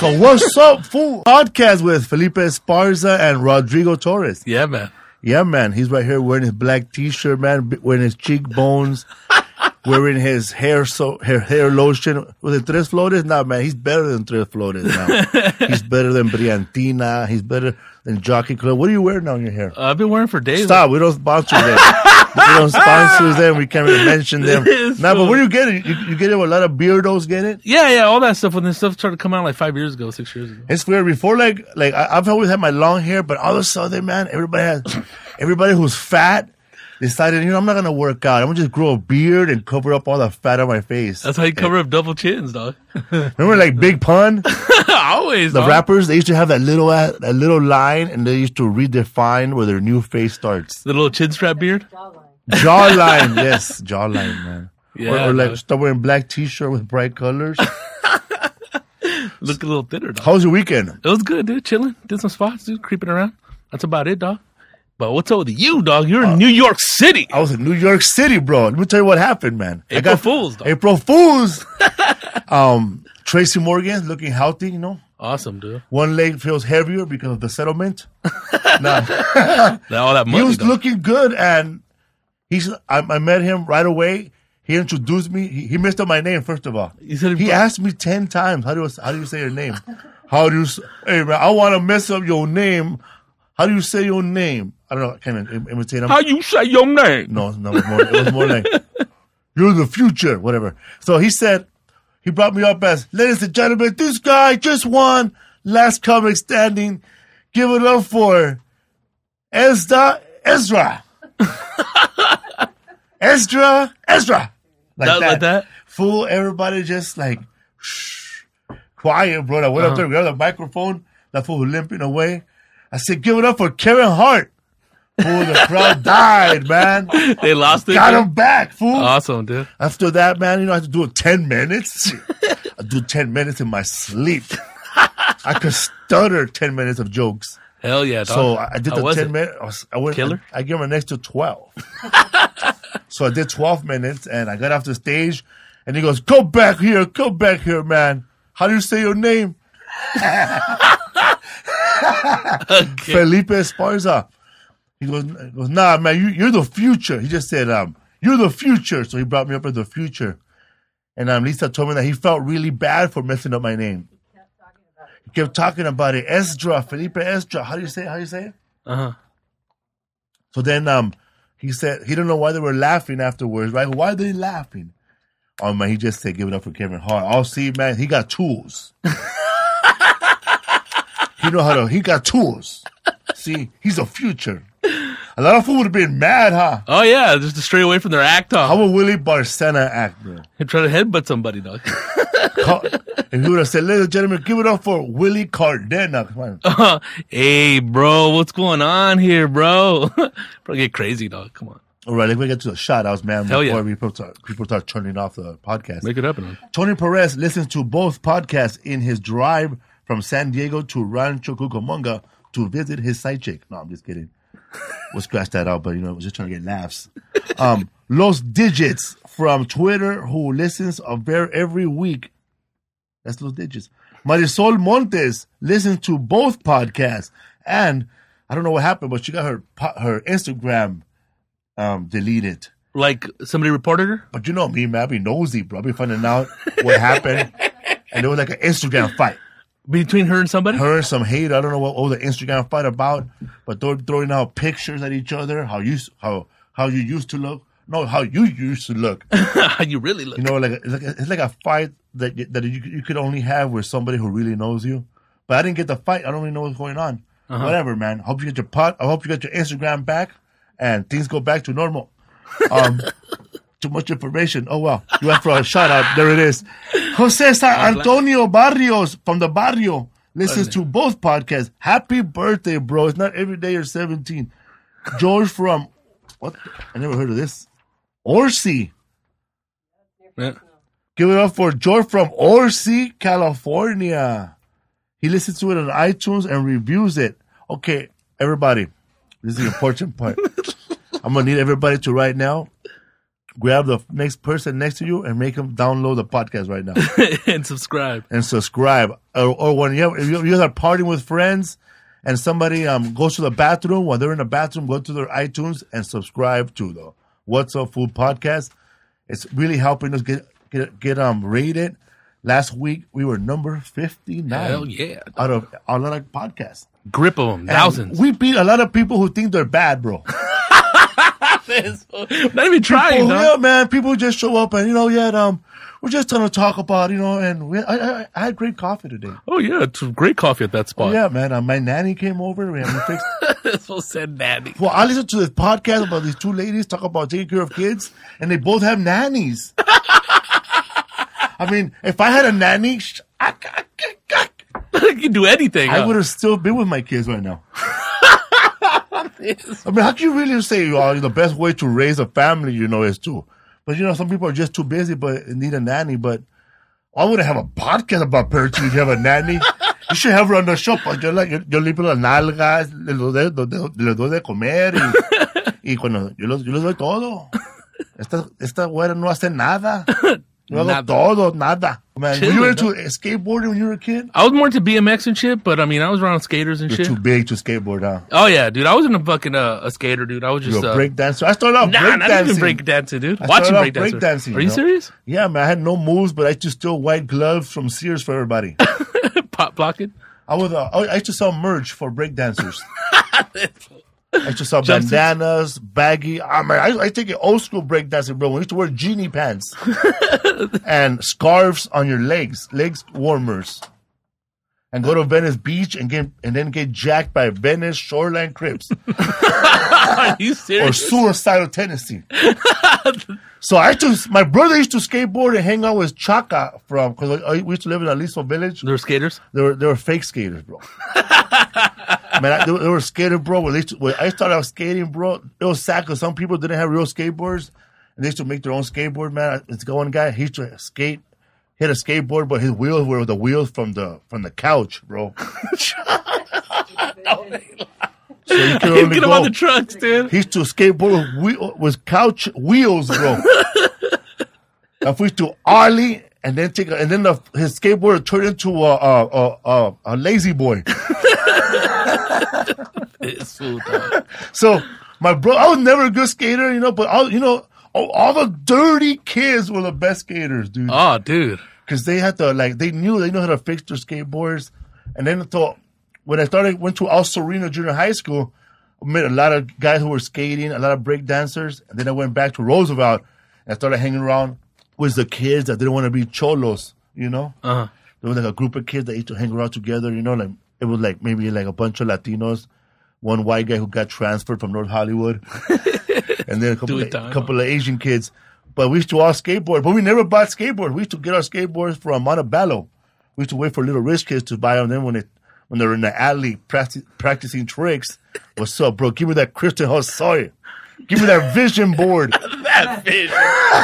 So what's up, fool? Podcast with Felipe Esparza and Rodrigo Torres. Yeah, man. Yeah, man. He's right here wearing his black T-shirt, man. Wearing his cheekbones. Wearing his hair lotion. Was it Tres Flores? Nah, man. He's better than Tres Flores now. He's better than Briantina. He's better than Jockey Club. What are you wearing on your hair? I've been wearing for days. Stop. We don't sponsor them. We don't sponsor them. We can't really mention them. Nah, but where do you get it? You get it where a lot of beardos get it? Yeah, all that stuff. When this stuff started coming out like 5 years ago, 6 years ago. It's weird. Before, like I've always had my long hair, but all of a sudden, man, everybody who's fat decided, I'm not gonna work out. I'm gonna just grow a beard and cover up all the fat on my face. That's how you cover up double chins, dog. Remember, like Big Pun? Always. The rappers, they used to have that little line, and they used to redefine where their new face starts. The little chin strap beard. Jawline, yes, jawline, man. Yeah, or like start wearing black T-shirt with bright colors. Look a little thinner, dog. How was your weekend? It was good, dude. Chilling. Did some spots, dude. Creeping around. That's about it, dog. But what's up with you, dog? You're in New York City. I was in New York City, bro. Let me tell you what happened, man. April Fools, dog. April Fools. Tracy Morgan looking healthy, Awesome, dude. One leg feels heavier because of the settlement. All that money, he was dog. looking good, and I met him right away. He introduced me. He messed up my name, first of all. He asked me 10 times, how do you say your name? Hey, man, I want to mess up your name. How do you say your name? I don't know. I can't imitate him. How you say your name? No, it was more like, you're the future, whatever. So he said, he brought me up as, ladies and gentlemen, this guy just won last comic standing. Give it up for Ezra. Ezra. Like that? Fool, everybody just like, shh, quiet, bro. I went up there, grabbed the microphone. That fool was limping away. I said, give it up for Kevin Hart. Fool, the crowd died, man. They lost it. Got him back, fool. Awesome, dude. After that, man, I had to do it 10 minutes. I do 10 minutes in my sleep. I could stutter 10 minutes of jokes. Hell yeah, dog. So I did the 10 minutes. I went. Killer? I gave him an extra 12. So I did 12 minutes, and I got off the stage, and he goes, come back here, man. How do you say your name? Okay. Felipe Esparza. He goes, nah, man, you're the future. He just said, you're the future. So he brought me up as the future. And Lisa told me that he felt really bad for messing up my name. He kept talking about it. Esdra, Felipe Esdra. How do you say it? Uh-huh. So then he said he didn't know why they were laughing afterwards, right? Why are they laughing? Oh, man, he just said give it up for Kevin Hart. Oh, see, man, he got tools. He got tools. See, he's a future. A lot of people would have been mad, huh? Oh, yeah, just to stray away from their act, huh? How would Willie Barcena act, bro? He'd try to headbutt somebody, dog. And he would have said, ladies and gentlemen, give it up for Willie Cardena. Come on. Hey, bro, what's going on here, bro? Bro, get crazy, dog. Come on. All right, let's get to the shout-outs, man. Hell before yeah. people start turning off the podcast. Make it happen, man. Tony Perez listens to both podcasts in his drive from San Diego to Rancho Cucamonga to visit his side chick. No, I'm just kidding. We'll scratch that out, but we're just trying to get laughs. Los Digits from Twitter, who listens every week. That's Los Digits. Marisol Montes listens to both podcasts, and I don't know what happened, but she got her Instagram deleted. Like somebody reported her? But you know me, man, I be nosy, bro. I be finding out what happened, and there was like an Instagram fight. Between her and somebody? Her and some hate. I don't know what the Instagram fight about, but they're throwing out pictures at each other. How you used to look. No, how you used to look. How you really look. It's like a fight that you could only have with somebody who really knows you. But I didn't get the fight. I don't really know what's going on. Uh-huh. Whatever, man. I hope you get your Instagram back and things go back to normal. Too much information. Oh, well. You asked for a shout out. There it is. Jose San Antonio Barrios from the Barrio listens to both podcasts. Happy birthday, bro. It's not every day you're 17. George from, what? I never heard of this. Orsi. Yeah. Give it up for George from Orsi, California. He listens to it on iTunes and reviews it. Okay, everybody. This is the important part. I'm going to need everybody to right now grab the next person next to you and make them download the podcast right now. And subscribe. Or when if you're partying with friends and somebody goes to the bathroom, while they're in the bathroom, go to their iTunes and subscribe to the What's Up Food podcast. It's really helping us get rated. Last week, we were number 59. Hell yeah. Out of a lot of podcasts. Grip of them. Thousands. We beat a lot of people who think they're bad, bro. Not even trying, yeah, man. People just show up and, we're just trying to talk about, and I had great coffee today. Oh, yeah. It's great coffee at that spot. Oh, yeah, man. My nanny came over. We fixed. So said nanny. Well, I listened to this podcast about these two ladies talk about taking care of kids, and they both have nannies. I mean, if I had a nanny, I can do anything. I would have still been with my kids right now. I mean, how can you really say the best way to raise a family, is to... But, some people are just too busy but need a nanny. But I wouldn't have a podcast about parenting if you have a nanny. You should have her on the show. Yo limpio las nalgas, les doy de comer y cuando yo les doy todo. Esta güera no hace nada. No hago todo, nada. Man, were you into skateboarding when you were a kid? I was more into BMX and shit, but I mean, I was around skaters and You're shit. Too big to skateboard, huh? Oh yeah, dude. I wasn't a fucking a skater, dude. I was just a break dancer. I started off break dancing. Not even break dancing, dude. Watching break dancing. Are you serious? Yeah, man. I had no moves, but I used to steal white gloves from Sears for everybody. Pop blocking. I used to sell merch for break dancers. I used to sell bandanas, baggy. I take it old school breakdancing, bro. We used to wear genie pants and scarves on your legs warmers, and go to Venice Beach and then get jacked by Venice Shoreline Crips. Are you serious? Or suicidal Tennessee. So my brother used to skateboard and hang out with Chaka because we used to live in Aliso Village. They were skaters? They were fake skaters, bro. Man, they were skating, bro. When I started out skating, bro, it was sad because some people didn't have real skateboards, and they used to make their own skateboard, man. It's one guy, he used to hit a skateboard, but his wheels were the wheels from the couch, bro. So you could only get him on the trucks, dude. He used to skateboard with couch wheels, bro. If we used to ollie and then his skateboard turned into a lazy boy. So my bro, I was never a good skater, but all the dirty kids were the best skaters, dude. Oh, dude. Because they had to they know how to fix their skateboards. And then when I went to El Sereno Junior High School, I met a lot of guys who were skating, a lot of break dancers. And then I went back to Roosevelt and I started hanging around with the kids that didn't want to be cholos, Uh-huh. There was a group of kids that used to hang around together, it was maybe a bunch of Latinos, one white guy who got transferred from North Hollywood, and then a couple of Asian kids. But we used to all skateboard, but we never bought skateboards. We used to get our skateboards from Montebello. We used to wait for little rich kids to buy them. Then when they're in the alley practicing tricks, what's up, bro? Give me that Christian Hosoi. Give me that vision board. That vision.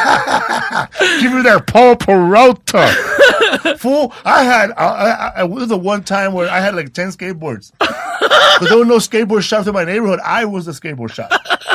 Give me that Paul Peralta. Fool, I was the one time where I had 10 skateboards. But there were no skateboard shops in my neighborhood. I was the skateboard shop.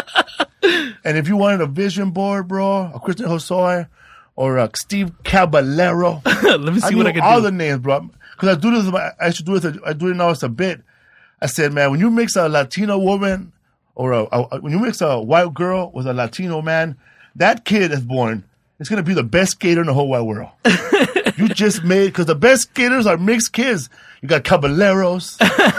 And if you wanted a vision board, bro, a Christian Hosoi, or a Steve Caballero. Let me see what I can do. All the names, bro. Because I do it now as a bit. I said, man, when you mix a Latino woman or when you mix a white girl with a Latino man, that kid is born. It's going to be the best skater in the whole wide world. You just because the best skaters are mixed kids. You got Caballeros.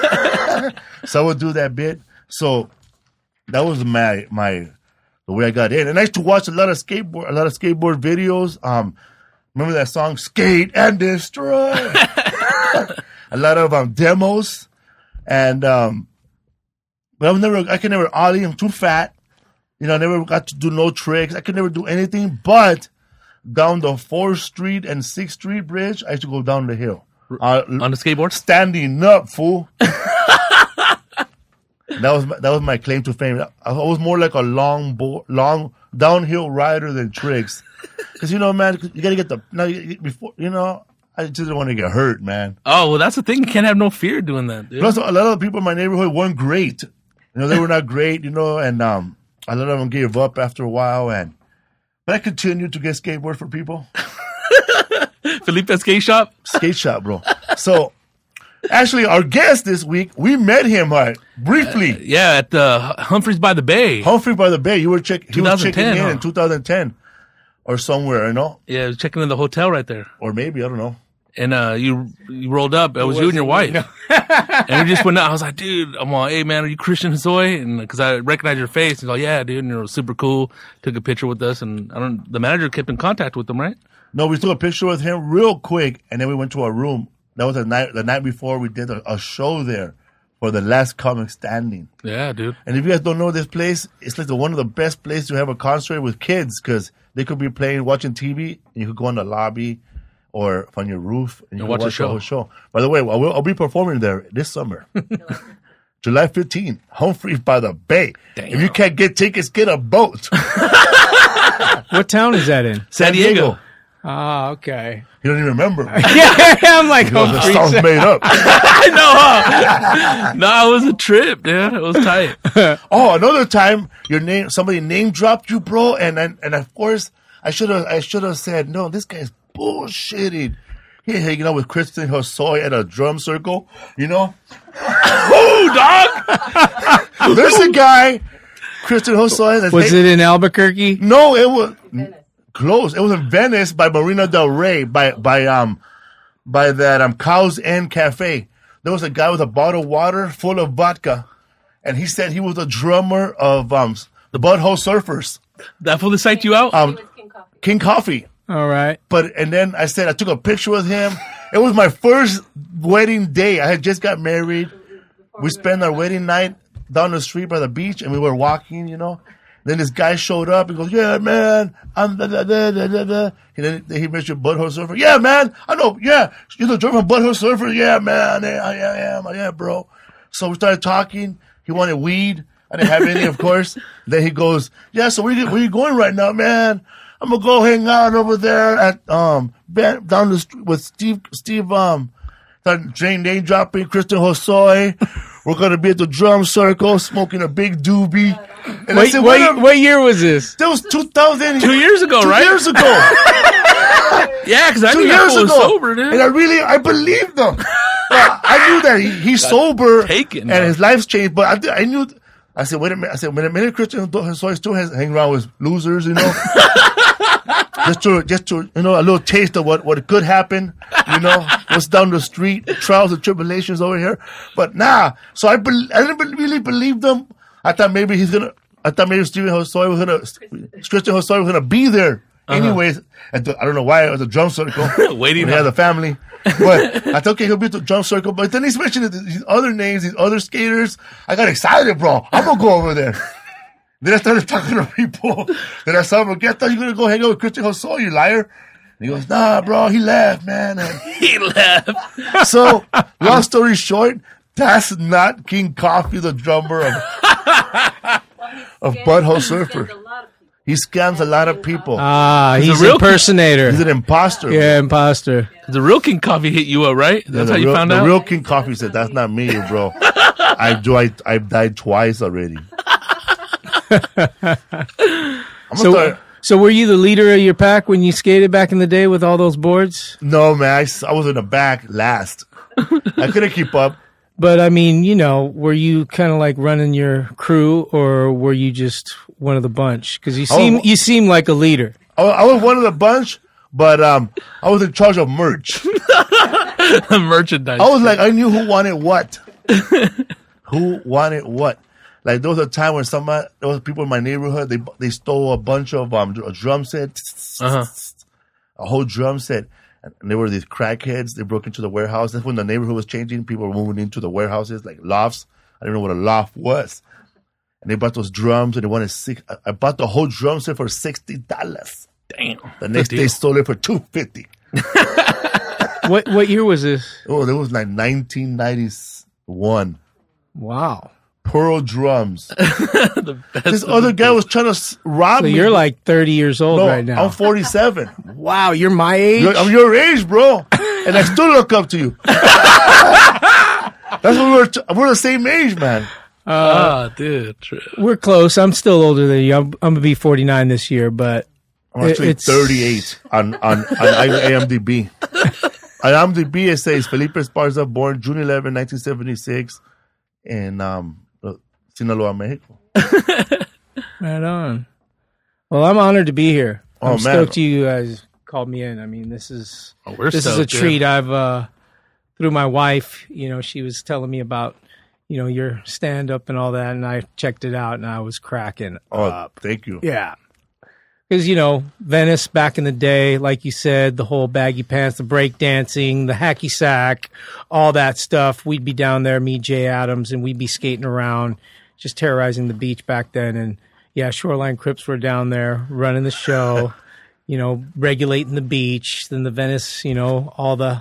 So I would do that bit. So that was the way I got in. And I used to watch a lot of skateboard videos. Remember that song, Skate and Destroy? A lot of demos. And but I could never ollie. I'm too fat. I never got to do no tricks. I could never do anything but down the 4th Street and 6th Street bridge. I used to go down the hill. On the skateboard? Standing up, fool. That was my claim to fame. I was more like a long downhill rider than tricks. Because, man, you got to get I just didn't want to get hurt, man. Oh, well, that's the thing. You can't have no fear doing that, dude. Plus, a lot of the people in my neighborhood weren't great. They were not great, and a lot of them gave up after a while. But I continue to get skateboard for people. Felipe Skate Shop? Skate shop, bro. So, actually, our guest this week, we met him briefly. Yeah, at the Humphreys by the Bay. Humphrey by the Bay. He was checking 2010, in 2010 or somewhere, you know? Yeah, checking in the hotel right there. Or maybe, I don't know. And you rolled up. It was you and your wife. And we just went out. I was like, dude, I'm all, hey, man, are you Christian Hosoi? And because I recognized your face. He's like, yeah, dude. And you're super cool. Took a picture with us. And the manager kept in contact with them, right? No, we took a picture with him real quick. And then we went to our room. That was the night before we did a show there for the Last Comic Standing. Yeah, dude. And if you guys don't know this place, it's like one of the best places to have a concert with kids because they could be watching TV. And you could go in the lobby or on your roof and you can watch the whole show. By the way, I'll be performing there this summer. July 15th, Humphreys by the Bay. Damn. If you can't get tickets, get a boat. What town is that in? San Diego. Ah, okay. You don't even remember. Yeah, I'm like, the song's made up. I know, huh? No, it was a trip, dude. It was tight. Oh, another time, somebody name dropped you, bro, and of course, I should have said, no, this guy's bullshitting. He hanging out with Christian Hosoi at a drum circle, you know? Oh, dog! There's a guy, Christian Hosoi. Was it in Albuquerque? No, it was close. It was in Venice by Marina Del Rey, by that Cow's End Cafe. There was a guy with a bottle of water full of vodka, and he said he was the drummer of the Butthole Surfers. That fully psyched you out? King Coffee. All right. And then I took a picture with him. It was my first wedding day. I had just got married. We spent our wedding night down the street by the beach, and we were walking, you know. Then this guy showed up. He goes, yeah, man, I'm da-da-da-da-da-da. And then he mentioned Butthole Surfer. Yeah, man, I know, yeah. You're the drummer of Butthole Surfer? Yeah, man, I am. Yeah, bro. So we started talking. He wanted weed. I didn't have any, of course. Then he goes, yeah, so where you going right now, man? I'm going to go hang out over there at, down the street with Steve, Jane name dropping, Christian Hosoi. We're going to be at the drum circle smoking a big doobie. And wait, what year was this? That was 2000. 2 years ago, right? 2 years ago. Yeah, because I 2 knew that years fool ago. was sober, dude. And I believed him. I knew that he's sober taken, and his life's changed, but I knew. I said, wait a minute, Christian Hosoi still hanging around with losers, you know? just to, you know, a little taste of what could happen, you know, what's down the street, trials and tribulations over here. But nah, so I didn't really believe them. I thought maybe Christian Hosoi was gonna be there. Anyways, I don't know why it was a drum circle. Waiting. We had the family. But I thought, okay, he'll be at the drum circle. But then he's mentioned these other names, these other skaters. I got excited, bro. I'm going to go over there. Then I started talking to people. Then I saw him again. I thought you were going to go hang out with Christian Hosoi, you liar. And he goes, nah, bro, he left, man. And he left. So, long story short, that's not King Coffee, the drummer of Butthole Surfer. He scams a lot of people. He's an impersonator. He's an imposter. Yeah, imposter. The real King Coffee hit you up, right? That's how you found out? The real King Coffee said, that's not me, bro. I've died twice already. So were you the leader of your pack when you skated back in the day with all those boards? No, man. I was in the back last. I couldn't keep up. But, I mean, you know, were you kind of like running your crew or were you just one of the bunch? Because you seem like a leader. I was one of the bunch, but I was in charge of merch. Merchandise. I was like, I knew who wanted what. Who wanted what. Like, there was a time when there was people in my neighborhood, they stole a bunch of a drum set. A whole drum set. And there were these crackheads. They broke into the warehouse. That's when the neighborhood was changing. People were moving into the warehouses, like lofts. I didn't know what a loft was. And they bought those drums, and they wanted I bought the whole drum set for $60. Damn. The next day, sold it for $250. What year was this? Oh, it was like 1991. Wow. Pearl drums. This other guy was trying to rob me. So you're like 30 years old right now. I'm 47. Wow, you're my age? I'm your age, bro. And I still look up to you. That's what we're the same age, man. Dude. True. We're close. I'm still older than you. I'm going to be 49 this year, but I'm actually 38 on IMDb. On IMDb, it says Felipe Esparza, born June 11, 1976, in Sinaloa, Mexico. Right on. Well, I'm honored to be here. I'm stoked man. you guys called me in. I mean, this is this is a treat. I've through my wife, she was telling me about your stand up and all that, and I checked it out and I was cracking up. Thank you. Yeah. Because, Venice back in the day, like you said, the whole baggy pants, the break dancing, the hacky sack, all that stuff. We'd be down there, me, Jay Adams, and we'd be skating around, just terrorizing the beach back then. And yeah, Shoreline Crips were down there running the show, regulating the beach. Then the Venice, all the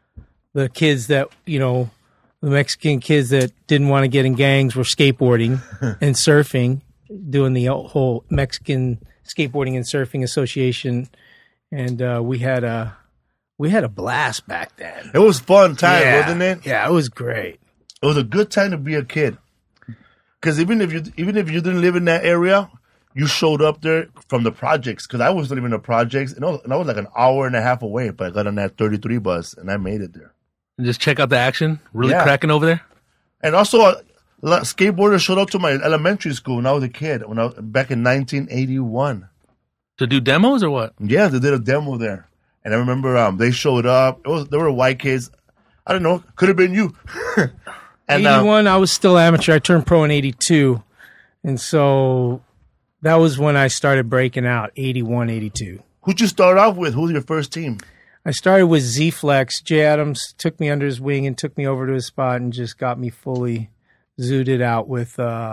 kids that, the Mexican kids that didn't want to get in gangs were skateboarding and surfing, doing the whole Mexican Skateboarding and Surfing Association, and we had a blast back then. It was fun time, wasn't it? Yeah, it was great. It was a good time to be a kid, because even if you didn't live in that area, you showed up there from the projects. Because I was living in the projects, and I was like an hour and a half away, but I got on that 33 bus and I made it there. And just check out the action. Really cracking over there. And also, skateboarders showed up to my elementary school when I was a kid, back in 1981. To do demos or what? Yeah, they did a demo there. And I remember they showed up. They were white kids. I don't know. Could have been you. And 81, I was still amateur. I turned pro in 82. And so that was when I started breaking out, 81, 82. Who'd you start off with? Who was your first team? I started with Z-Flex. Jay Adams took me under his wing and took me over to his spot and just got me fully zooted out with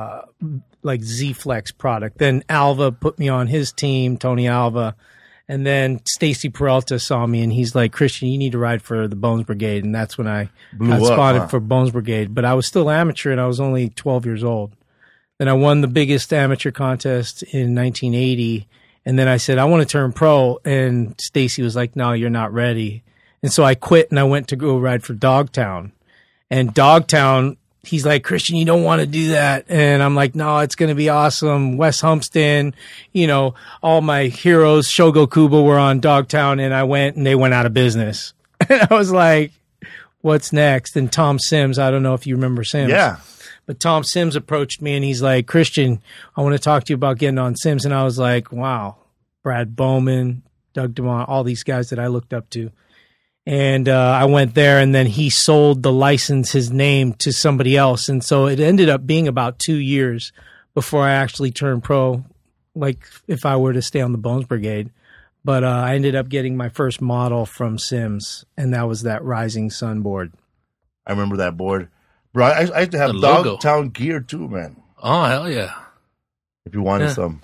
like Z-Flex product. Then Alva put me on his team, Tony Alva. And then Stacy Peralta saw me and he's like, Christian, you need to ride for the Bones Brigade. And that's when I got spotted for Bones Brigade. But I was still amateur and I was only 12 years old. Then I won the biggest amateur contest in 1980. And then I said, I want to turn pro. And Stacy was like, no, you're not ready. And so I quit and I went to go ride for Dogtown. And Dogtown, he's like, Christian, you don't want to do that. And I'm like, no, it's going to be awesome. Wes Humpston, all my heroes, Shogo Kubo were on Dogtown. And I went and they went out of business. And I was like, what's next? And Tom Sims, I don't know if you remember Sims. Yeah. But Tom Sims approached me and he's like, Christian, I want to talk to you about getting on Sims. And I was like, wow, Brad Bowman, Doug DeMont, all these guys that I looked up to. And I went there and then he sold the license, his name, to somebody else. And so it ended up being about 2 years before I actually turned pro, like if I were to stay on the Bones Brigade. But I ended up getting my first model from Sims, and that was that Rising Sun board. I remember that board. Bro, I used to have Dogtown gear too, man. Oh, hell yeah. If you wanted some.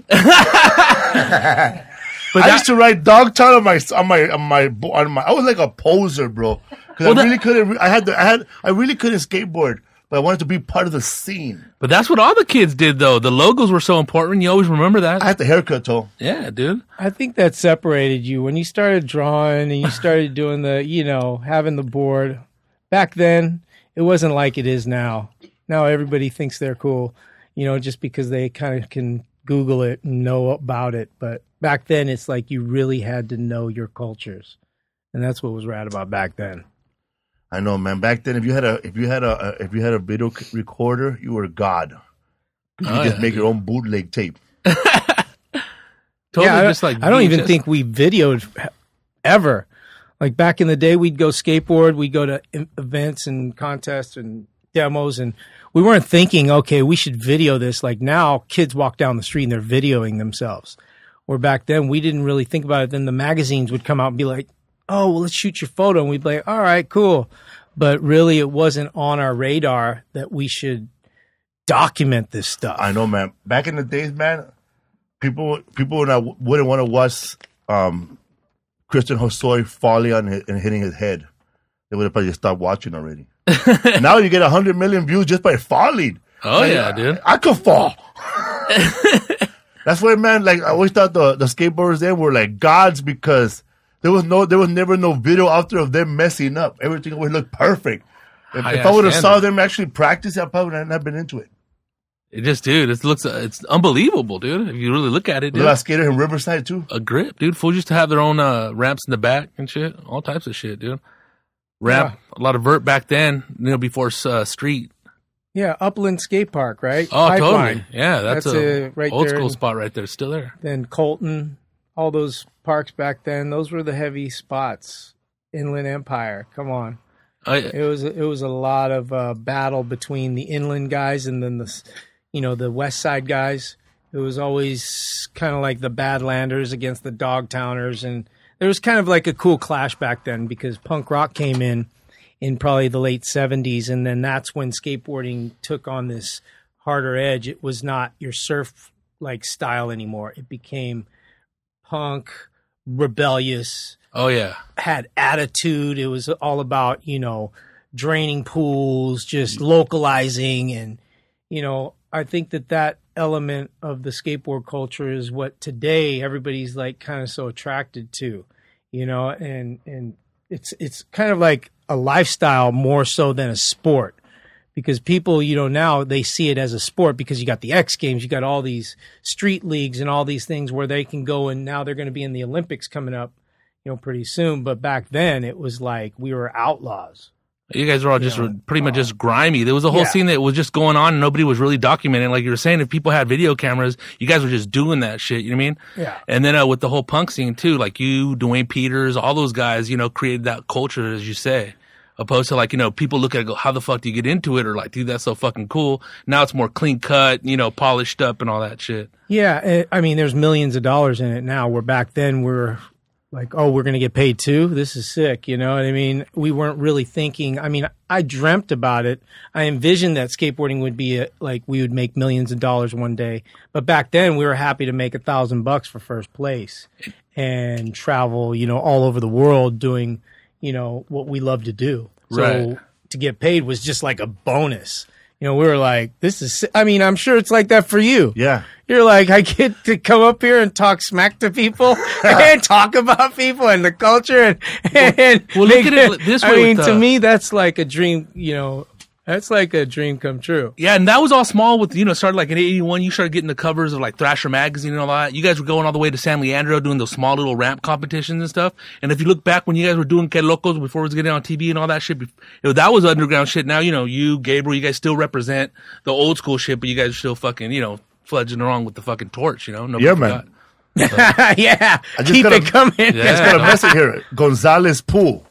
But I used to ride Dogtown on my. I was like a poser, bro. Because I really couldn't. I really couldn't skateboard, but I wanted to be part of the scene. But that's what all the kids did, though. The logos were so important. You always remember that. I had the haircut, though. Yeah, dude. I think that separated you when you started drawing and you started doing the, having the board. Back then, it wasn't like it is now. Now everybody thinks they're cool, just because they kind of can Google it and know about it. But back then, it's like you really had to know your cultures, and that's what was rad about back then. I know, man. Back then, if you had a video recorder, you were God. You could just make your own bootleg tape. Totally, I don't even VHS. think we videoed ever. Like back in the day, we'd go skateboard, we'd go to events and contests and demos, and we weren't thinking, okay, we should video this. Like now, kids walk down the street and they're videoing themselves. Or back then, we didn't really think about it. Then the magazines would come out and be like, oh, well, let's shoot your photo. And we'd be like, all right, cool. But really, it wasn't on our radar that we should document this stuff. I know, man. Back in the days, man, people wouldn't want to watch Christian Hosoi falling on and hitting his head. They would have probably stopped watching already. Now you get 100 million views just by falling. Oh, yeah, dude. I could fall. That's why, man, like, I always thought the skateboarders then were like gods because there was never no video out there of them messing up. Everything always looked perfect. If I would have saw them actually practice, I probably would not have been into it. It just, dude, it's unbelievable, dude. If you really look at it, dude. Little skater in Riverside too. A grip, dude. Fools used to have their own ramps in the back and shit. All types of shit, dude. Ramp, a lot of vert back then, before street. Yeah, Upland Skate Park, right? Oh, Pipeline. totally. Yeah, that's a right old there school spot right there. Still there. Then Colton, all those parks back then, those were the heavy spots. Inland Empire, come on. It was a lot of battle between the inland guys and then the West Side guys. It was always kind of like the Badlanders against the Dogtowners, and there was kind of like a cool clash back then because punk rock came in probably the late 70s, and then that's when skateboarding took on this harder edge. It was not your surf-like style anymore. It became punk, rebellious. Oh, yeah. Had attitude. It was all about, draining pools, just localizing. And, I think that element of the skateboard culture is what today everybody's like kind of so attracted to, and it's kind of like a lifestyle more so than a sport, because people, now they see it as a sport because you got the X Games, you got all these street leagues and all these things where they can go, and now they're going to be in the Olympics coming up, pretty soon. But back then it was like we were outlaws. You guys were all just pretty much just grimy. There was a whole scene that was just going on and nobody was really documenting. Like you were saying, if people had video cameras, you guys were just doing that shit. You know what I mean? Yeah. And then with the whole punk scene too, like you, Dwayne Peters, all those guys, created that culture, as you say. Opposed to like, people look at it and go, how the fuck do you get into it? Or like, dude, that's so fucking cool. Now it's more clean cut, polished up and all that shit. Yeah. I mean, there's millions of dollars in it now, where back then we're like, oh, we're going to get paid too? This is sick. You know what I mean? We weren't really thinking. I mean, I dreamt about it. I envisioned that skateboarding would be like we would make millions of dollars one day. But back then we were happy to make $1,000 for first place and travel, all over the world doing, what we love to do. So to get paid was just like a bonus. We were like, this is, I'm sure it's like that for you. Yeah. You're like, I get to come up here and talk smack to people and talk about people and the culture. And well, look at it this way. To me, that's like a dream, that's like a dream come true. Yeah, and that was all small with, started like in 81. You started getting the covers of like Thrasher magazine and all that. You guys were going all the way to San Leandro doing those small little ramp competitions and stuff. And if you look back when you guys were doing Que Locos before it was getting on TV and all that shit, that was underground shit. Now, you, Gabriel, you guys still represent the old school shit, but you guys are still fucking, fledging along with the fucking torch, Nobody forgot. Man. Yeah. Keep it coming. Yeah. It's got a message here. Gonzalez Pool.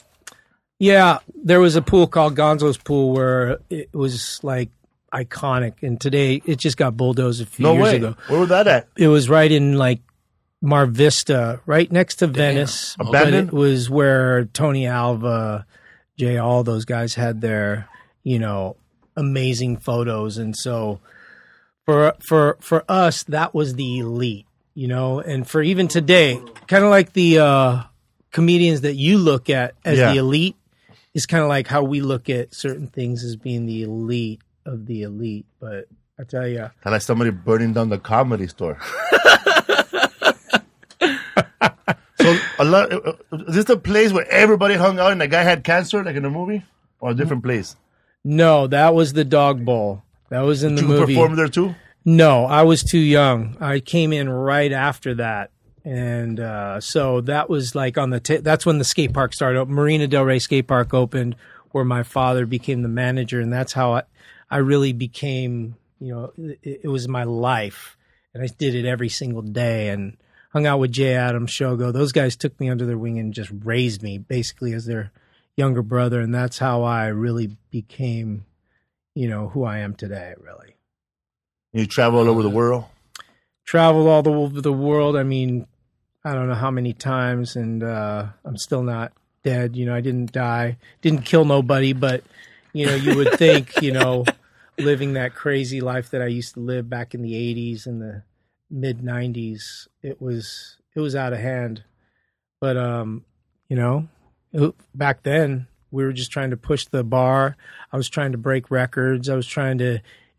Yeah, there was a pool called Gonzo's Pool where it was like iconic, and today it just got bulldozed a few years ago. Where was that at? It was right in like Mar Vista, right next to Venice. Abandoned? But it was where Tony Alva, Jay, all those guys had their, amazing photos, and so for us that was the elite, and for even today, kind of like the comedians that you look at as the elite. It's kind of like how we look at certain things as being the elite of the elite. But I tell you. Kind of like somebody burning down the Comedy Store. So, is this a place where everybody hung out and the guy had cancer, like in the movie? Or a different place? No, that was the Dog Bowl. That was in the movie. Did you perform there too? No, I was too young. I came in right after that. And so that was like on that's when the skate park started up. Marina Del Rey Skate Park opened, where my father became the manager, and that's how I really became, it was my life, and I did it every single day, and hung out with Jay Adams, Shogo. Those guys took me under their wing and just raised me basically as their younger brother, and that's how I really became, who I am today, really. You travel all over the world? Traveled all over the world. I don't know how many times, and I'm still not dead. I didn't die, didn't kill nobody, but, you would think, living that crazy life that I used to live back in the 80s and the mid 90s, it was out of hand. But, back then we were just trying to push the bar. I was trying to break records. I was trying to,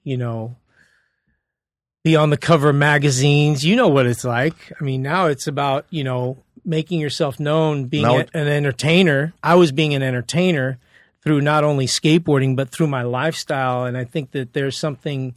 be on the cover of magazines. You know what it's like. Now it's about, making yourself known, being an entertainer. I was being an entertainer through not only skateboarding, but through my lifestyle. And I think that there's something,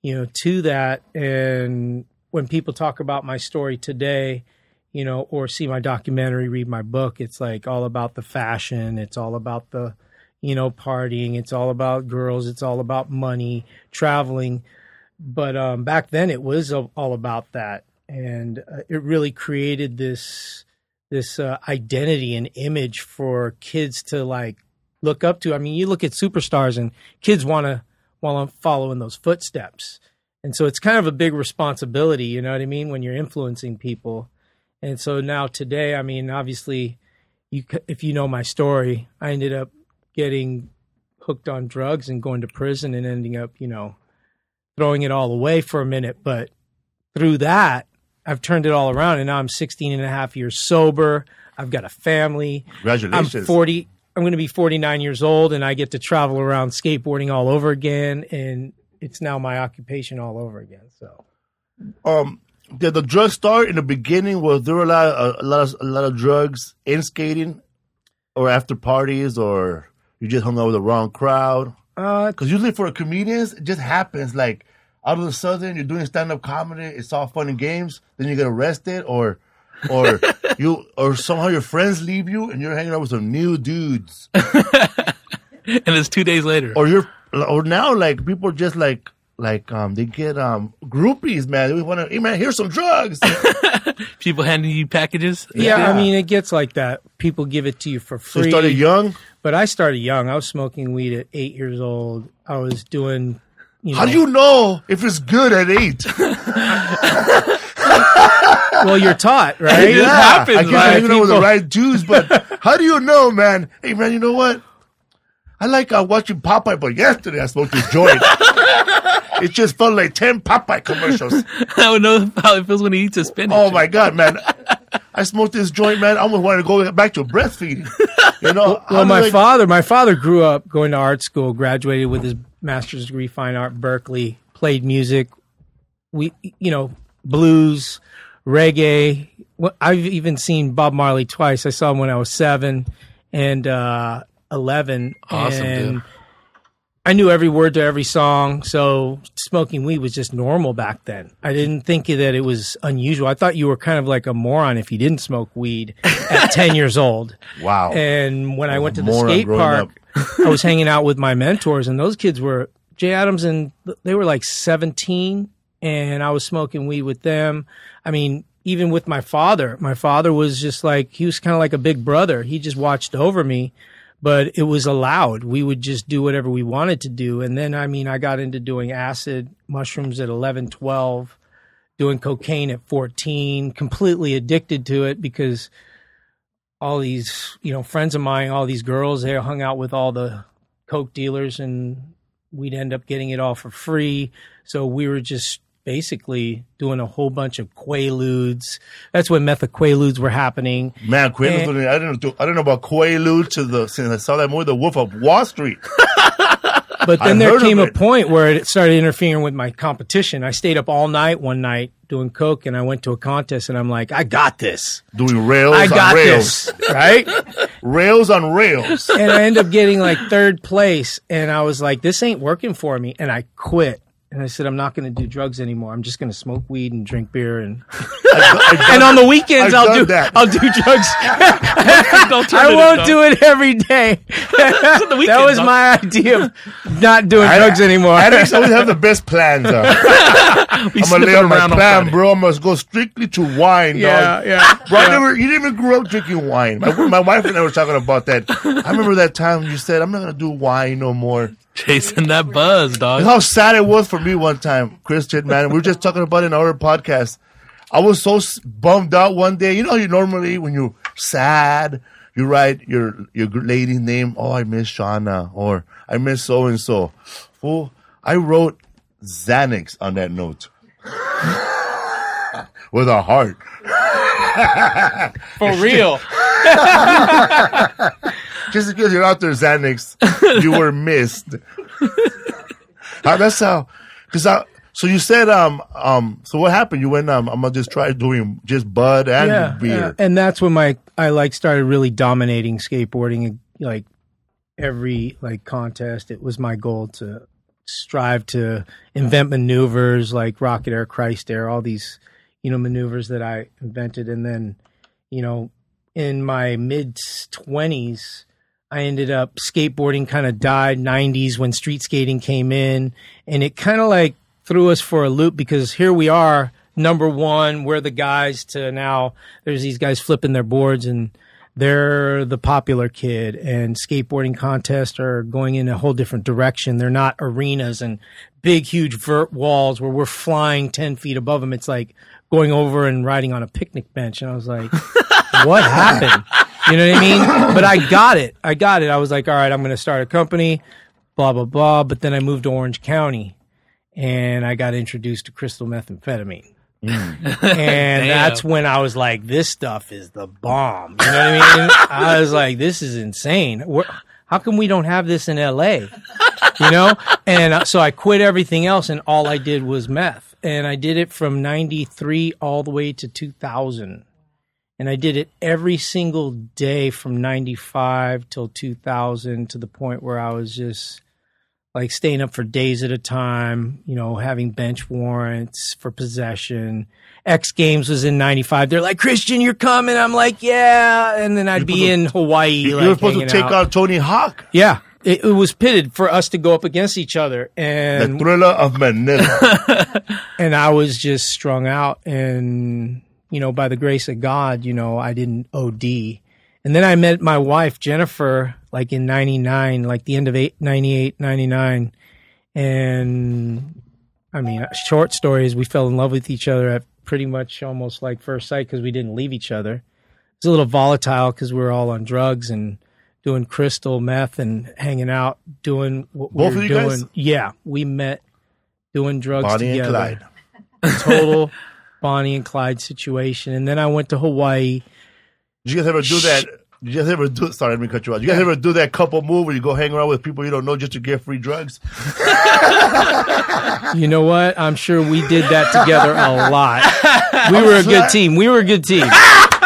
to that. And when people talk about my story today, or see my documentary, read my book, it's like all about the fashion. It's all about the, partying. It's all about girls. It's all about money, traveling. But back then it was all about that. And it really created this identity and image for kids to like look up to. I mean, you look at superstars and kids want to follow in those footsteps. And so it's kind of a big responsibility, you know what I mean, when you're influencing people. And so now today, I mean, obviously, if you know my story, I ended up getting hooked on drugs and going to prison and ending up, throwing it all away for a minute. But through that, I've turned it all around, and now I'm 16 and a half years sober. I've got a family. Congratulations. I'm going to be 49 years old, and I get to travel around skateboarding all over again, and it's now my occupation all over again. So, did the drug start in the beginning? Was there a lot of drugs in skating, or after parties, or you just hung out with the wrong crowd? Because usually for comedians, it just happens like out of the sudden you're doing stand-up comedy, it's all fun and games, then you get arrested, or somehow your friends leave you and you're hanging out with some new dudes. And it's 2 days later. Or now like people are just like they get groupies, man. We want to, hey man, here's some drugs. People handing you packages. Yeah, I mean, it gets like that. People give it to you for free. So you started young? But I started young. I was smoking weed at 8 years old. I was doing, How do you know if it's good at 8? Well, you're taught, right? It just happens, I guess right? I don't know with the right dudes, but how do you know, man? Hey, man, you know what? I like watching Popeye, but yesterday I smoked this joint. It just felt like 10 Popeye commercials. I would know how it feels when he eats a spinach. Oh, my God, man. I smoked this joint, man. I almost wanted to go back to breastfeeding. Well, my father grew up going to art school, graduated with his master's degree, fine art, Berkeley, played music, blues, reggae. I've even seen Bob Marley twice. I saw him when I was 7 and 11. Awesome, and dude. I knew every word to every song, so smoking weed was just normal back then. I didn't think that it was unusual. I thought you were kind of like a moron if you didn't smoke weed at 10 years old. Wow. And when I went to the skate park, I was hanging out with my mentors, and those kids were Jay Adams, and they were like 17, and I was smoking weed with them. I mean, even with my father was just like, he was kind of like a big brother. He just watched over me. But it was allowed. We would just do whatever we wanted to do. And then, I got into doing acid, mushrooms at 11, 12, doing cocaine at 14, completely addicted to it because all these, friends of mine, all these girls, they hung out with all the coke dealers and we'd end up getting it all for free. So we were just basically doing a whole bunch of Quaaludes. That's when methylquaaludes were happening. Man, Quaaludes, I don't know about Quaaludes since I saw that movie, The Wolf of Wall Street. But then there came a point where it started interfering with my competition. I stayed up all night one night doing coke, and I went to a contest, and I'm like, I got this. Doing rails on rails. This, right? Rails on rails. And I ended up getting like 3rd place, and I was like, this ain't working for me, and I quit. And I said, I'm not going to do drugs anymore. I'm just going to smoke weed and drink beer. And and on the weekends, I'll do drugs. I won't do it every day. That was my idea of not doing drugs anymore. Addicts always have the best plans. I'm going to lay on my plan, bro. I must go strictly to wine, dog. Yeah. Bro, you didn't even grow up drinking wine. My wife and I were talking about that. I remember that time you said, I'm not going to do wine no more. Chasing that buzz, dog. You know how sad it was for me one time, Christian, man. We were just talking about it in our podcast. I was so bummed out one day. You know, you normally, when you're sad, you write your lady's name. Oh, I miss Shauna, or I miss so-and-so. Fool, I wrote Xanax on that note. With a heart. For real. Just because you're out there, Xanax, you were missed. That's how. So you said, so what happened? You went, I'm gonna just try doing just bud and beer. Yeah. And that's when I started really dominating skateboarding. Like every contest, it was my goal to strive to invent maneuvers like Rocket Air, Christ Air, all these, maneuvers that I invented. And then, in my mid-20s, I ended up skateboarding kind of died 90s when street skating came in. And it kind of like threw us for a loop because here we are, number one, we're the guys to now there's these guys flipping their boards and they're the popular kid, and skateboarding contests are going in a whole different direction. They're not arenas and big, huge vert walls where we're flying 10 feet above them. It's like going over and riding on a picnic bench. And I was like, what happened? You know what I mean? But I got it. I was like, all right, I'm going to start a company, blah, blah, blah. But then I moved to Orange County and I got introduced to crystal methamphetamine. And that's when I was like, this stuff is the bomb. You know what I mean? I was like, this is insane. How come we don't have this in LA? And so I quit everything else and all I did was meth. And I did it from 93 all the way to 2000. And I did it every single day from 95 till 2000 to the point where I was just like staying up for days at a time, having bench warrants for possession. X Games was in 95. They're like, Christian, you're coming. I'm like, yeah. And then I'd be in Hawaii. You were supposed to take out Tony Hawk. Yeah. It was pitted for us to go up against each other. And the Thriller of Manila. And I was just strung out. And, by the grace of God, I didn't OD. And then I met my wife, Jennifer, like in 99, like the end of 98, 99. And I mean, short story is we fell in love with each other at pretty much almost like first sight because we didn't leave each other. It's a little volatile because we were all on drugs and doing crystal meth and hanging out, doing what Both we were of you doing. guys? Yeah, we met doing drugs Bonnie together. and Clyde. Total Bonnie and Clyde situation. And then I went to Hawaii. Did you guys ever do that? Sorry, let me cut you out. Did you guys ever do that couple move where you go hang around with people you don't know just to get free drugs? You know what? I'm sure we did that together a lot. We were a good team. We were a good team.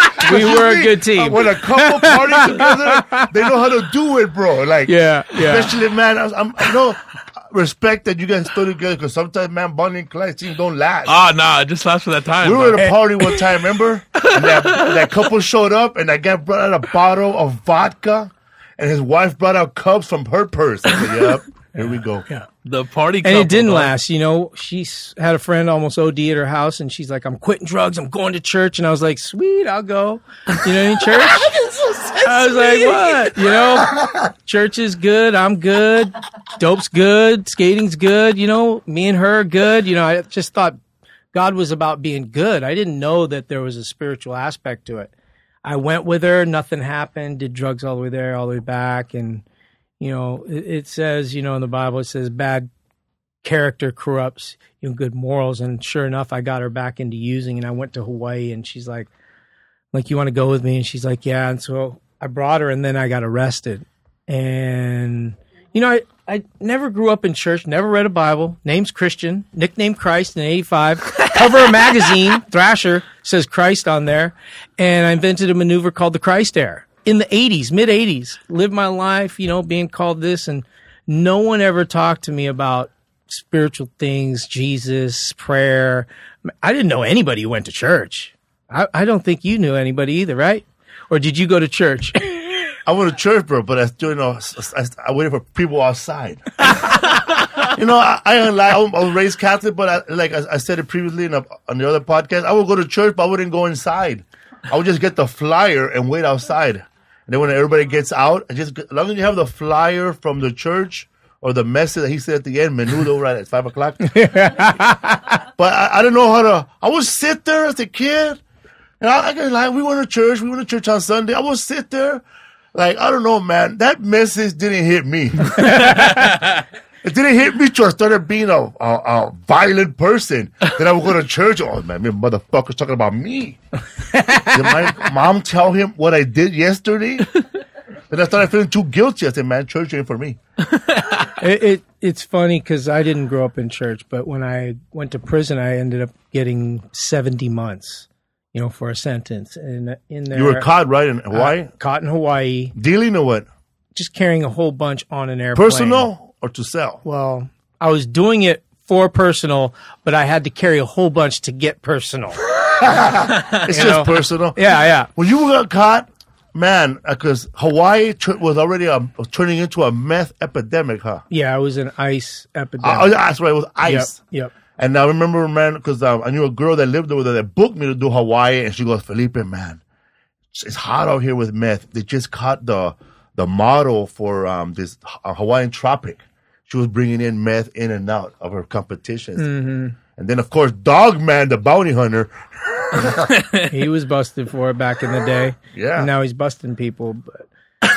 When a couple party together, they know how to do it, bro. Like, yeah. Especially, man, respect that you guys still together because sometimes, man, Bonnie and Clyde teams don't last. Oh, no, it just lasts for that time. We were at a party one time, remember? And that couple showed up, and that guy brought out a bottle of vodka, and his wife brought out cups from her purse. I said, yep, here we go. Yeah. The party couple, and it didn't last. She had a friend almost OD at her house, and she's like, I'm quitting drugs. I'm going to church. And I was like, sweet, I'll go. In church? I was like, what? Church is good. I'm good. Dope's good. Skating's good. Me and her are good. I just thought God was about being good. I didn't know that there was a spiritual aspect to it. I went with her. Nothing happened. Did drugs all the way there, all the way back. And, it says, in the Bible, it says bad character corrupts good morals. And sure enough, I got her back into using, and I went to Hawaii, and she's like, you want to go with me? And she's like, yeah. And so I brought her, and then I got arrested. And, I never grew up in church, never read a Bible. Name's Christian, nickname Christ in 85. Cover a magazine, Thrasher, says Christ on there. And I invented a maneuver called the Christ Air in the 80s, mid-80s. Lived my life, being called this. And no one ever talked to me about spiritual things, Jesus, prayer. I didn't know anybody who went to church. I don't think you knew anybody either, right? Or did you go to church? I went to church, bro, but I waited for people outside. I was raised Catholic, but I said it previously on the other podcast, I would go to church, but I wouldn't go inside. I would just get the flyer and wait outside. And then when everybody gets out, as long as you have the flyer from the church or the message that he said at the end, menudo right at 5 o'clock. But I didn't know how to. I would sit there as a kid. And we went to church. We went to church on Sunday. I would sit there. I don't know, man. That message didn't hit me. It didn't hit me till I started being a violent person. Then I would go to church. Oh, man, motherfucker's talking about me. Did my mom tell him what I did yesterday? Then I started feeling too guilty. I said, man, church ain't for me. It's funny because I didn't grow up in church, but when I went to prison, I ended up getting 70 months. For a sentence. And in there, you were caught, right, in Hawaii? Caught in Hawaii. Dealing or what? Just carrying a whole bunch on an airplane. Personal or to sell? Well, I was doing it for personal, but I had to carry a whole bunch to get personal. It's just personal. Yeah. When you got caught, man, because Hawaii was already turning into a meth epidemic, huh? Yeah, it was an ice epidemic. That's right, it was ice. Yep. And I remember, man, because I knew a girl that lived over there that booked me to do Hawaii, and she goes, Felipe, man, it's hot out here with meth. They just caught the model for this Hawaiian Tropic. She was bringing in meth in and out of her competitions. Mm-hmm. And then, of course, Dogman, the bounty hunter. He was busted for it back in the day. Yeah. And now he's busting people, but...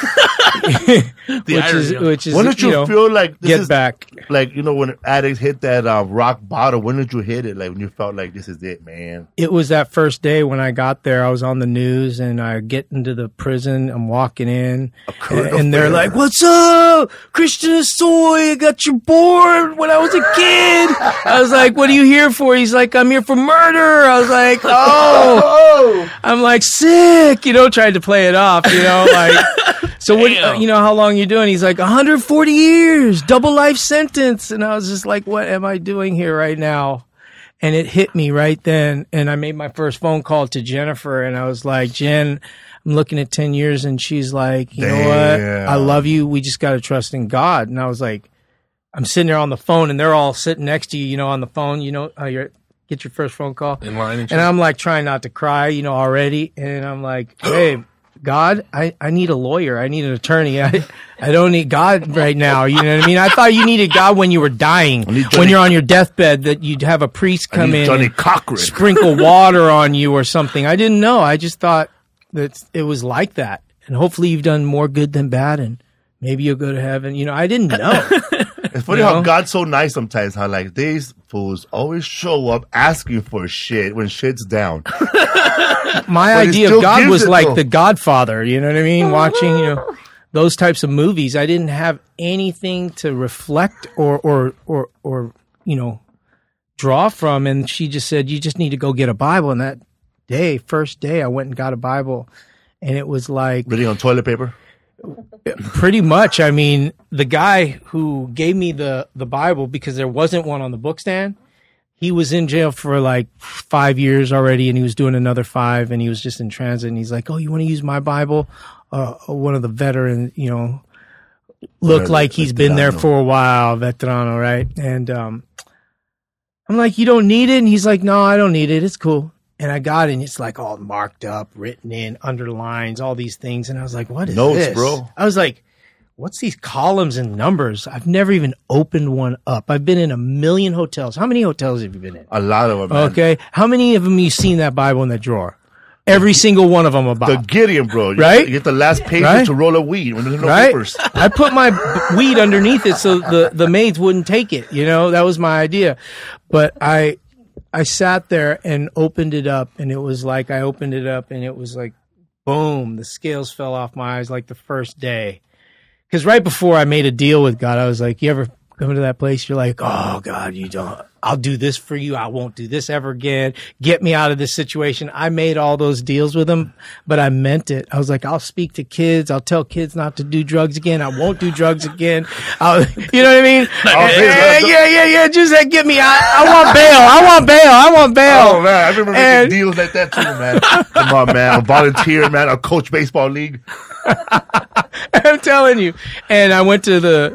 which is when did you feel like this get is back? Like, when addicts hit that rock bottom, when did you hit it? Like when you felt like this is it, man? It was that first day when I got there. I was on the news and I get into the prison. I'm walking in and they're like, "What's up, Christian Hosoi? I got you bored when I was a kid." I was like, "What are you here for?" He's like, "I'm here for murder." I was like, "Oh." I'm like, sick, trying to play it off, like. So what? How long you doing? He's like 140 years, double life sentence, and I was just like, what am I doing here right now? And it hit me right then, and I made my first phone call to Jennifer, and I was like, Jen, I'm looking at 10 years, and she's like, you know what? I love you. We just got to trust in God. And I was like, I'm sitting there on the phone, and they're all sitting next to you, on the phone. Get your first phone call in line, and I'm like trying not to cry, already, and I'm like, hey. God, I need a lawyer. I need an attorney. I don't need God right now. You know what I mean? I thought you needed God when you were dying, when you're on your deathbed, that you'd have a priest come in and sprinkle water on you or something. I didn't know. I just thought that it was like that. And hopefully you've done more good than bad, and maybe you'll go to heaven. I didn't know. It's funny how God's so nice sometimes, how like these fools always show up asking for shit when shit's down. My idea of God was like The Godfather, you know what I mean? Watching, those types of movies. I didn't have anything to reflect or draw from. And she just said, you just need to go get a Bible. And that day, first day, I went and got a Bible. And it was like... Reading on toilet paper? Pretty much. I mean, the guy who gave me the Bible, because there wasn't one on the book stand, he was in jail for like 5 years already, and he was doing another 5, and he was just in transit, and he's like, oh, you want to use my Bible? One of the veterans, looked like he's been there for a while, veterano, right? And I'm like, you don't need it? And he's like, no, I don't need it. It's cool. And I got it, and it's like all marked up, written in, underlines, all these things. And I was like, what is this? Notes, bro. I was like, what's these columns and numbers? I've never even opened one up. I've been in 1 million hotels. How many hotels have you been in? A lot of them, man. Okay. How many of them you seen that Bible in that drawer? Every single one of them about. The Gideon, bro. Right? You get the last paper to roll a weed when there's no papers. I put my weed underneath it so the maids wouldn't take it. That was my idea. But I sat there and opened it up, and it was like I opened it up, and it was like, boom, the scales fell off my eyes like the first day. Because right before I made a deal with God, I was like, you ever come to that place, you're like, oh, God, I'll do this for you. I won't do this ever again. Get me out of this situation. I made all those deals with him, but I meant it. I was like, I'll speak to kids. I'll tell kids not to do drugs again. I won't do drugs again. You know what I mean? Yeah. Just get me out. I want bail. Oh, man. I remember making deals like that too, man. Come on, man. A volunteer, man. A coach baseball league. I'm telling you. And I went to the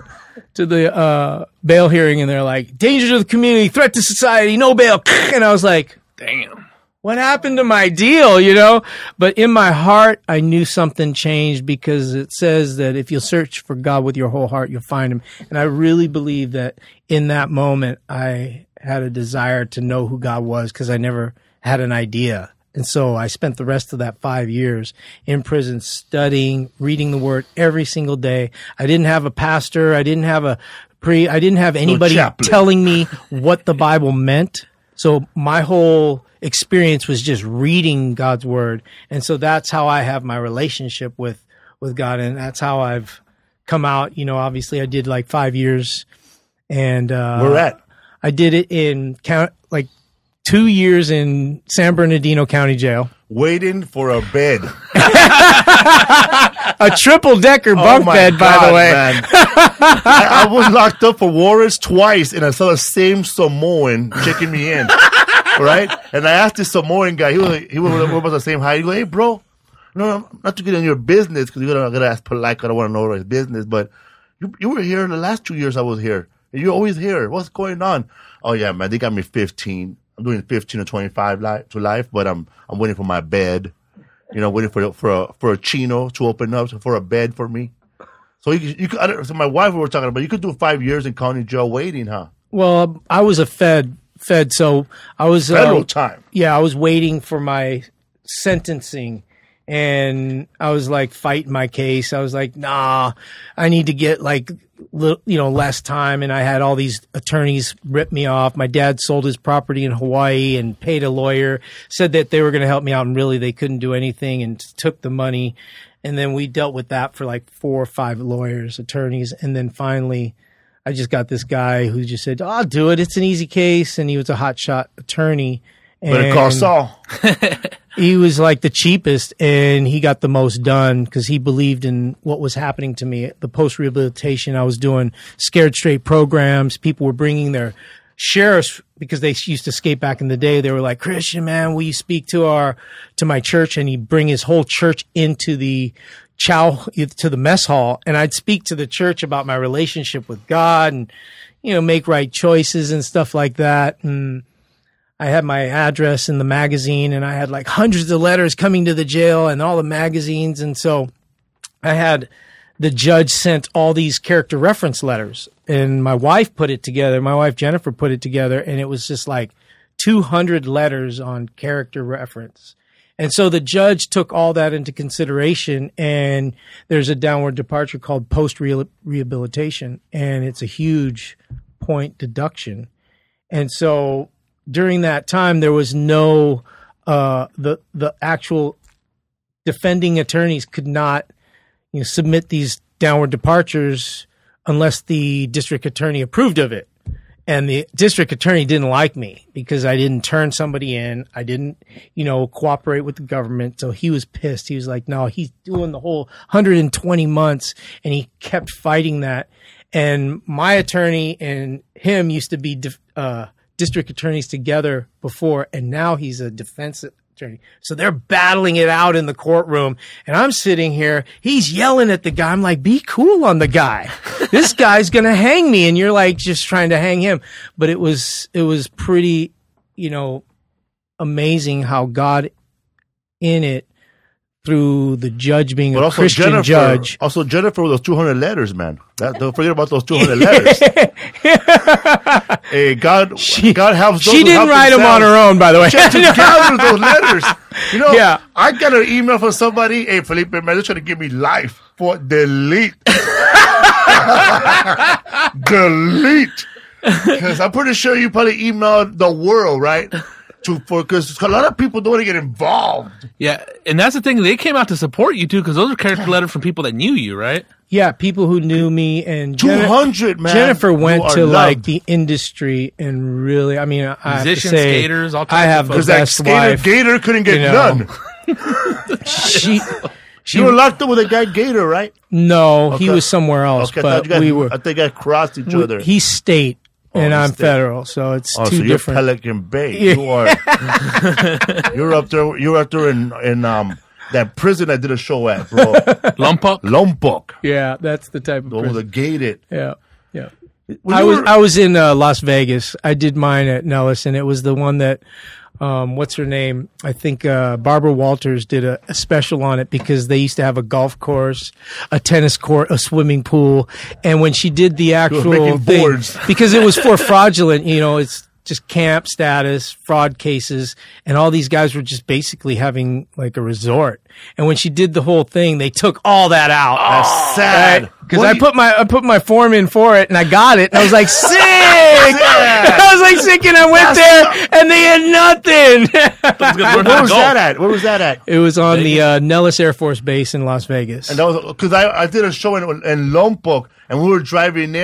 bail hearing, and they're like, danger to the community, threat to society, no bail. And I was like, damn, what happened to my deal, But in my heart, I knew something changed, because it says that if you'll search for God with your whole heart, you'll find him. And I really believe that in that moment, I had a desire to know who God was, because I never had an idea. And so I spent the rest of that 5 years in prison studying, reading the word every single day. I didn't have a pastor. I didn't have anybody telling me what the Bible meant. So my whole experience was just reading God's word. And so that's how I have my relationship with God. And that's how I've come out. Obviously I did like 5 years, and where at? I did it in 2 years in San Bernardino County Jail. Waiting for a bed. A triple-decker bunk bed, by the way. Man. I was locked up for warrants twice, and I saw the same Samoan checking me in, right? And I asked this Samoan guy, he was about the same height. He goes, hey, bro, no, not to get in your business, because you're going to ask polite, I don't want to know his business, but you were here the last 2 years I was here. And you're always here. What's going on? Oh, yeah, man, they got me 15. I'm doing 15 or 25 to life, but I'm waiting for my bed. You know, waiting for a chino to open up, for a bed for me. So you could, so my wife we were talking about, you could do 5 years in county jail waiting, huh? Well, I was a fed, so I was federal time. Yeah, I was waiting for my sentencing, and I was like fighting my case. I was like, nah, I need to get like less time, and I had all these attorneys rip me off. My dad sold his property in Hawaii and paid a lawyer, said that they were going to help me out, and really they couldn't do anything, and took the money. And then we dealt with that for like 4 or 5 attorneys, and then finally I just got this guy who just said, I'll do it. It's an easy case, and he was a hotshot attorney. Better call Saul. He was like the cheapest, and he got the most done because he believed in what was happening to me. The post-rehabilitation, I was doing Scared Straight programs. People were bringing their sheriffs because they used to skate back in the day. They were like, Christian, man, will you speak to my church? And he'd bring his whole church into the to the mess hall. And I'd speak to the church about my relationship with God and, make right choices and stuff like that. And I had my address in the magazine, and I had like hundreds of letters coming to the jail and all the magazines. And so I had the judge sent all these character reference letters, and my wife put it together. My wife, Jennifer, put it together, and it was just like 200 letters on character reference. And so the judge took all that into consideration, and there's a downward departure called post-rehabilitation, and it's a huge point deduction. And so during that time, there was no the actual defending attorneys could not submit these downward departures unless the district attorney approved of it. And the district attorney didn't like me because I didn't turn somebody in. I didn't, cooperate with the government. So he was pissed. He was like, no, he's doing the whole 120 months. And he kept fighting that. And my attorney and him used to be district attorneys together before, and now he's a defense attorney. So they're battling it out in the courtroom, and I'm sitting here. He's yelling at the guy. I'm like, be cool on the guy. This guy's going to hang me, and you're like just trying to hang him. But it was pretty, amazing how God in it, through the judge being a Christian judge. Also, Jennifer with those 200 letters, man. Don't forget about those 200 letters. Hey, God helps those. She didn't write them on her own, by the way. She had to gather those letters. Yeah. I got an email from somebody. Hey, Felipe, man, they're trying to give me life for delete. Delete. Because I'm pretty sure you probably emailed the world, right? Because a lot of people don't want to get involved. Yeah, and that's the thing. They came out to support you, too, because those are character letters from people that knew you, right? Yeah, people who knew me. And 200, man. Jennifer went to, like, the industry and really, I mean, I musicians, have to say, skaters, all I have the best wife. Gator couldn't get none. You were locked up with a guy Gator, right? No, okay. He was somewhere else, but we were. I think I crossed each other. He's state. And I'm federal, so it's two you're different. Pelican Bay. Yeah. You are. You're up there. You're up there in that prison I did a show at, bro. Lompoc. Yeah, that's the type of prison. The gated. Yeah. I was in Las Vegas. I did mine at Nellis, and it was the one that. What's her name? I think Barbara Walters did a special on it because they used to have a golf course, a tennis court, a swimming pool, and when she did the actual thing, because it was for fraudulent, it's just camp status, fraud cases, and all these guys were just basically having like a resort. And when she did the whole thing, they took all that out. That's sad. Because I put my form in for it, and I got it, and I was like, sick! I was like sick, and I went there, and they had nothing. Where was that at? Where was that at? It was on the Nellis Air Force Base in Las Vegas. And that was because I did a show in Lompoc, and we were driving in.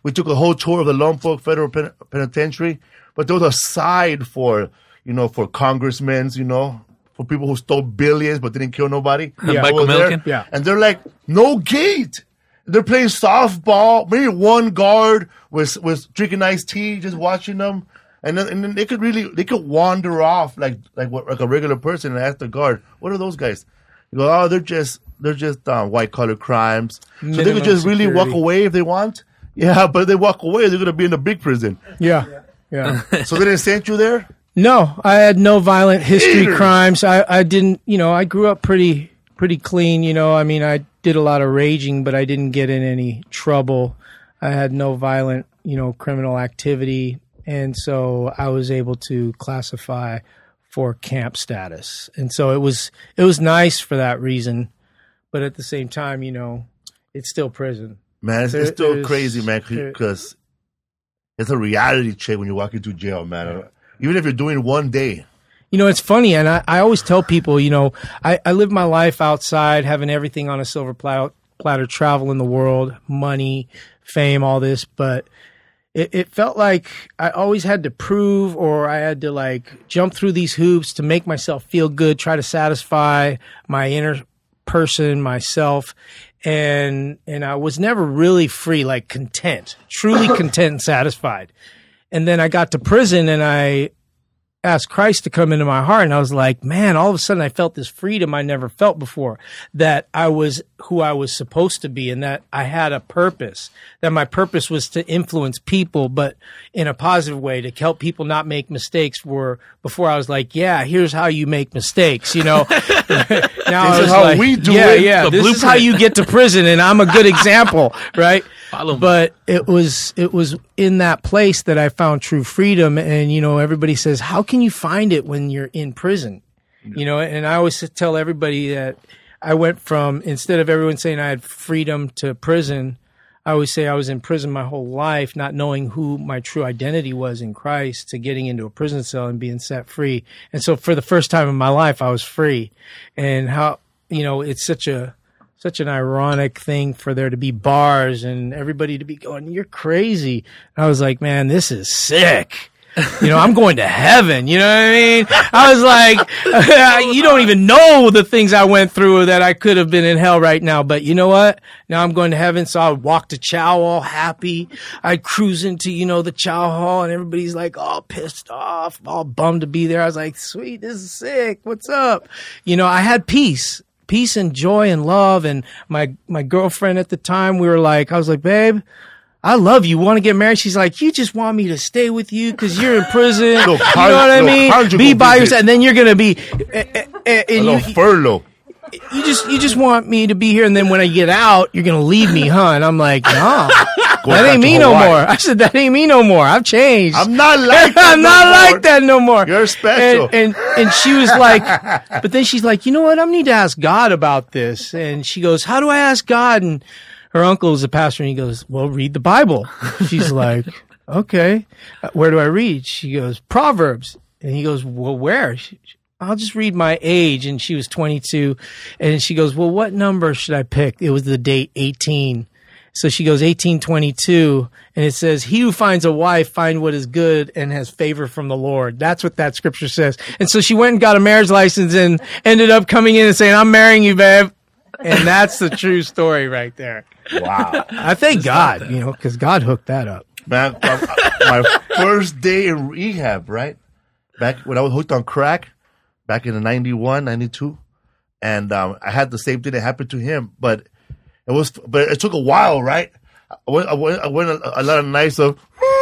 We took a whole tour of the Lompoc Federal Penitentiary, but there was a side for, for congressmen, for people who stole billions but didn't kill nobody. Yeah. Michael Milliken? Yeah. And they're like, no gate. They're playing softball. Maybe one guard was drinking iced tea, just watching them. And then they could wander off like a regular person and ask the guard, what are those guys? You go, oh, they're just white collar crimes. So they could just really walk away if they want. Yeah, but if they walk away, they're going to be in a big prison. Yeah. So they didn't send you there? No, I had no violent history crimes. I didn't, I grew up pretty clean, I did a lot of raging, but I didn't get in any trouble. I had no violent, criminal activity. And so I was able to classify for camp status. And so it was nice for that reason. But at the same time, it's still prison. Man, it's still crazy, man, because it's a reality check when you walk into jail, man. Even if you're doing one day. It's funny, and I always tell people, I live my life outside, having everything on a silver platter, traveling the world, money, fame, all this, but it felt like I always had to prove, or I had to jump through these hoops to make myself feel good, try to satisfy my inner person, myself, and I was never really free, content, truly content and satisfied. And then I got to prison and I asked Christ to come into my heart. And I was like, man, all of a sudden I felt this freedom I never felt before, that I was who I was supposed to be and that I had a purpose, that my purpose was to influence people, but in a positive way, to help people not make mistakes. Where before I was like, yeah, here's how you make mistakes, Now this is how we do it. Yeah, this is how you get to prison, and I'm a good example, right? But it was in that place that I found true freedom. And, everybody says, how can you find it when you're in prison? And I always tell everybody that I went from, instead of everyone saying I had freedom to prison, I always say I was in prison my whole life, not knowing who my true identity was in Christ, to getting into a prison cell and being set free. And so for the first time in my life, I was free. And how, it's such an ironic thing for there to be bars and everybody to be going, you're crazy. And I was like, man, this is sick. I'm going to heaven. You know what I mean? I was like, you don't even know the things I went through that I could have been in hell right now. But you know what? Now I'm going to heaven. So I would walk to chow all happy. I'd cruise into, the chow hall, and everybody's like all pissed off, all bummed to be there. I was like, sweet, this is sick. What's up? I had peace and joy and love. And my girlfriend at the time, I was like, babe, I love you. Want to get married? She's like, you just want me to stay with you because you're in prison. You know what I mean? Be by yourself, and then you're gonna be furlough. You just want me to be here, and then when I get out, you're gonna leave me, huh? And I'm like, no, that ain't me no more. I said, that ain't me no more. I've changed. I'm not like that. I'm not like that no more. You're special. And she was like, but then she's like, you know what? I need to ask God about this. And she goes, how do I ask God? And her uncle is a pastor, and he goes, well, read the Bible. She's like, okay, where do I read? She goes, Proverbs. And he goes, well, where? I'll just read my age. And she was 22. And she goes, well, what number should I pick? It was the date 18. So she goes, 1822. And it says, he who finds a wife find what is good and has favor from the Lord. That's what that scripture says. And so she went and got a marriage license and ended up coming in and saying, I'm marrying you, babe. And that's the true story right there. Wow. I thank God, because God hooked that up. Man, my first day in rehab, right? Back when I was hooked on crack, back in the 91, 92. And I had the same thing that happened to him, but it took a while, right? I went a lot of nights of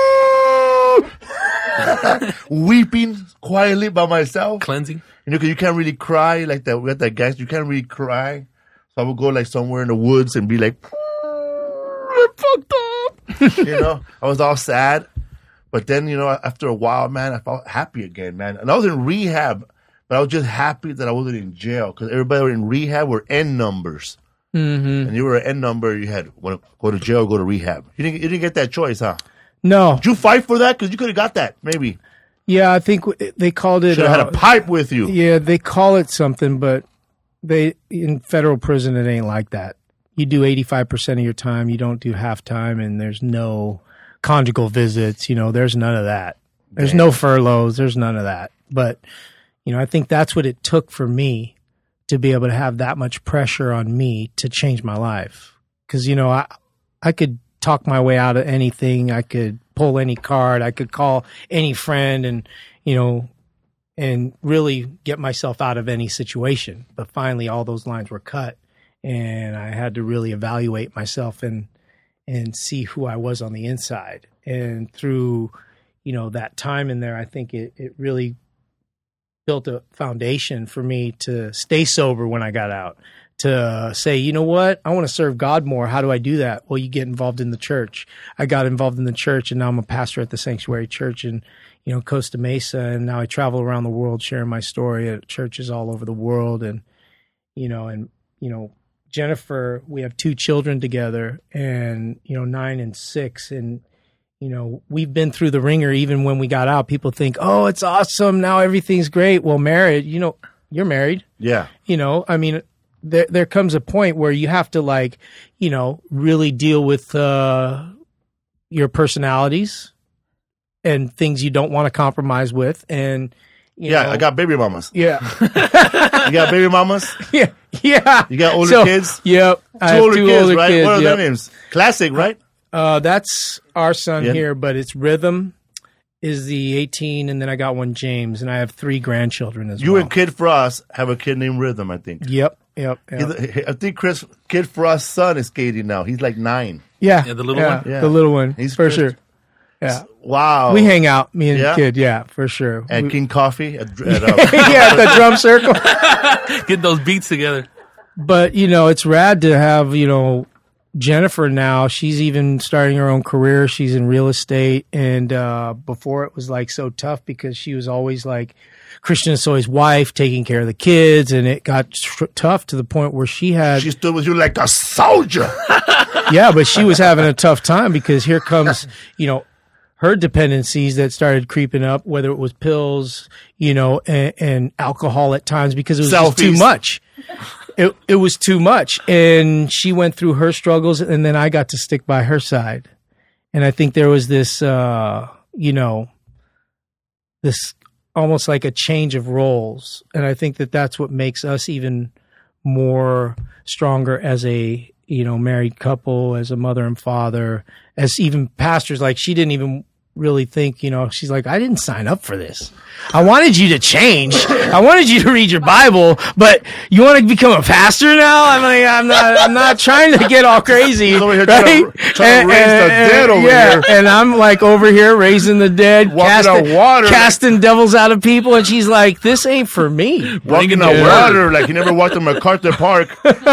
weeping quietly by myself. Cleansing. Because you can't really cry like that. We got that gas. You can't really cry. So I would go somewhere in the woods and be like, I fucked up. I was all sad. But then, after a while, man, I felt happy again, man. And I was in rehab, but I was just happy that I wasn't in jail because everybody in rehab were N numbers. Mm-hmm. And you were an N number, you had to go to jail, go to rehab. You didn't get that choice, huh? No. Did you fight for that? Because you could have got that, maybe. Yeah, I think they called it. Should have had a pipe with you. Yeah, they call it something, but in federal prison, it ain't like that. You do 85% of your time. You don't do half time, and there's no conjugal visits. There's none of that. There's no furloughs. There's none of that. But, I think that's what it took for me to be able to have that much pressure on me to change my life. Because, I could talk my way out of anything. I could pull any card. I could call any friend and, and really get myself out of any situation. But finally, all those lines were cut, and I had to really evaluate myself and see who I was on the inside. And through, that time in there, I think it really built a foundation for me to stay sober when I got out, to say, you know what, I want to serve God more. How do I do that? Well, you get involved in the church. I got involved in the church, and now I'm a pastor at the Sanctuary Church in, Costa Mesa. And now I travel around the world sharing my story at churches all over the world. And, Jennifer, we have 2 children together, and, 9 and 6. And, we've been through the ringer. Even when we got out, people think, oh, it's awesome. Now everything's great. Well, married, you're married. Yeah. There comes a point where you have to really deal with your personalities and things you don't want to compromise with. And, I got baby mamas. Yeah. You got baby mamas? Yeah. Yeah. You got older kids? Yep. Two older kids, right? What are their names? Classic, right? That's our son here, but it's Rhythm is the 18, and then I got one, James, and I have 3 grandchildren as well. You and Kid Frost have a kid named Rhythm, I think. Yep. I think Kid Frost's son is skating now. He's like 9. Yeah. Yeah, the little one? Yeah. The little one. He's for Chris. sure. Yeah. Wow. We hang out, me and the kid, for sure. And King Coffee at at the drum circle. Get those beats together. But, it's rad to have, Jennifer now. She's even starting her own career. She's in real estate. And before it was so tough because she was always Christian Soy's wife taking care of the kids. And it got tough to the point where she stood with you like a soldier. Yeah, but she was having a tough time because here comes, her dependencies that started creeping up, whether it was pills, and alcohol at times because it was just too much. It was too much. And she went through her struggles, and then I got to stick by her side. And I think there was this, this almost like a change of roles. And I think that's what makes us even more stronger as a, married couple, as a mother and father, as even pastors. She didn't even really think, she's like, I didn't sign up for this. I wanted you to change. I wanted you to read your Bible, but you want to become a pastor now? I'm not trying to get all crazy. Over here trying to raise the dead over here. And I'm over here raising the dead, casting devils out of people. And she's like, this ain't for me. Walking on water like you never walked in MacArthur Park.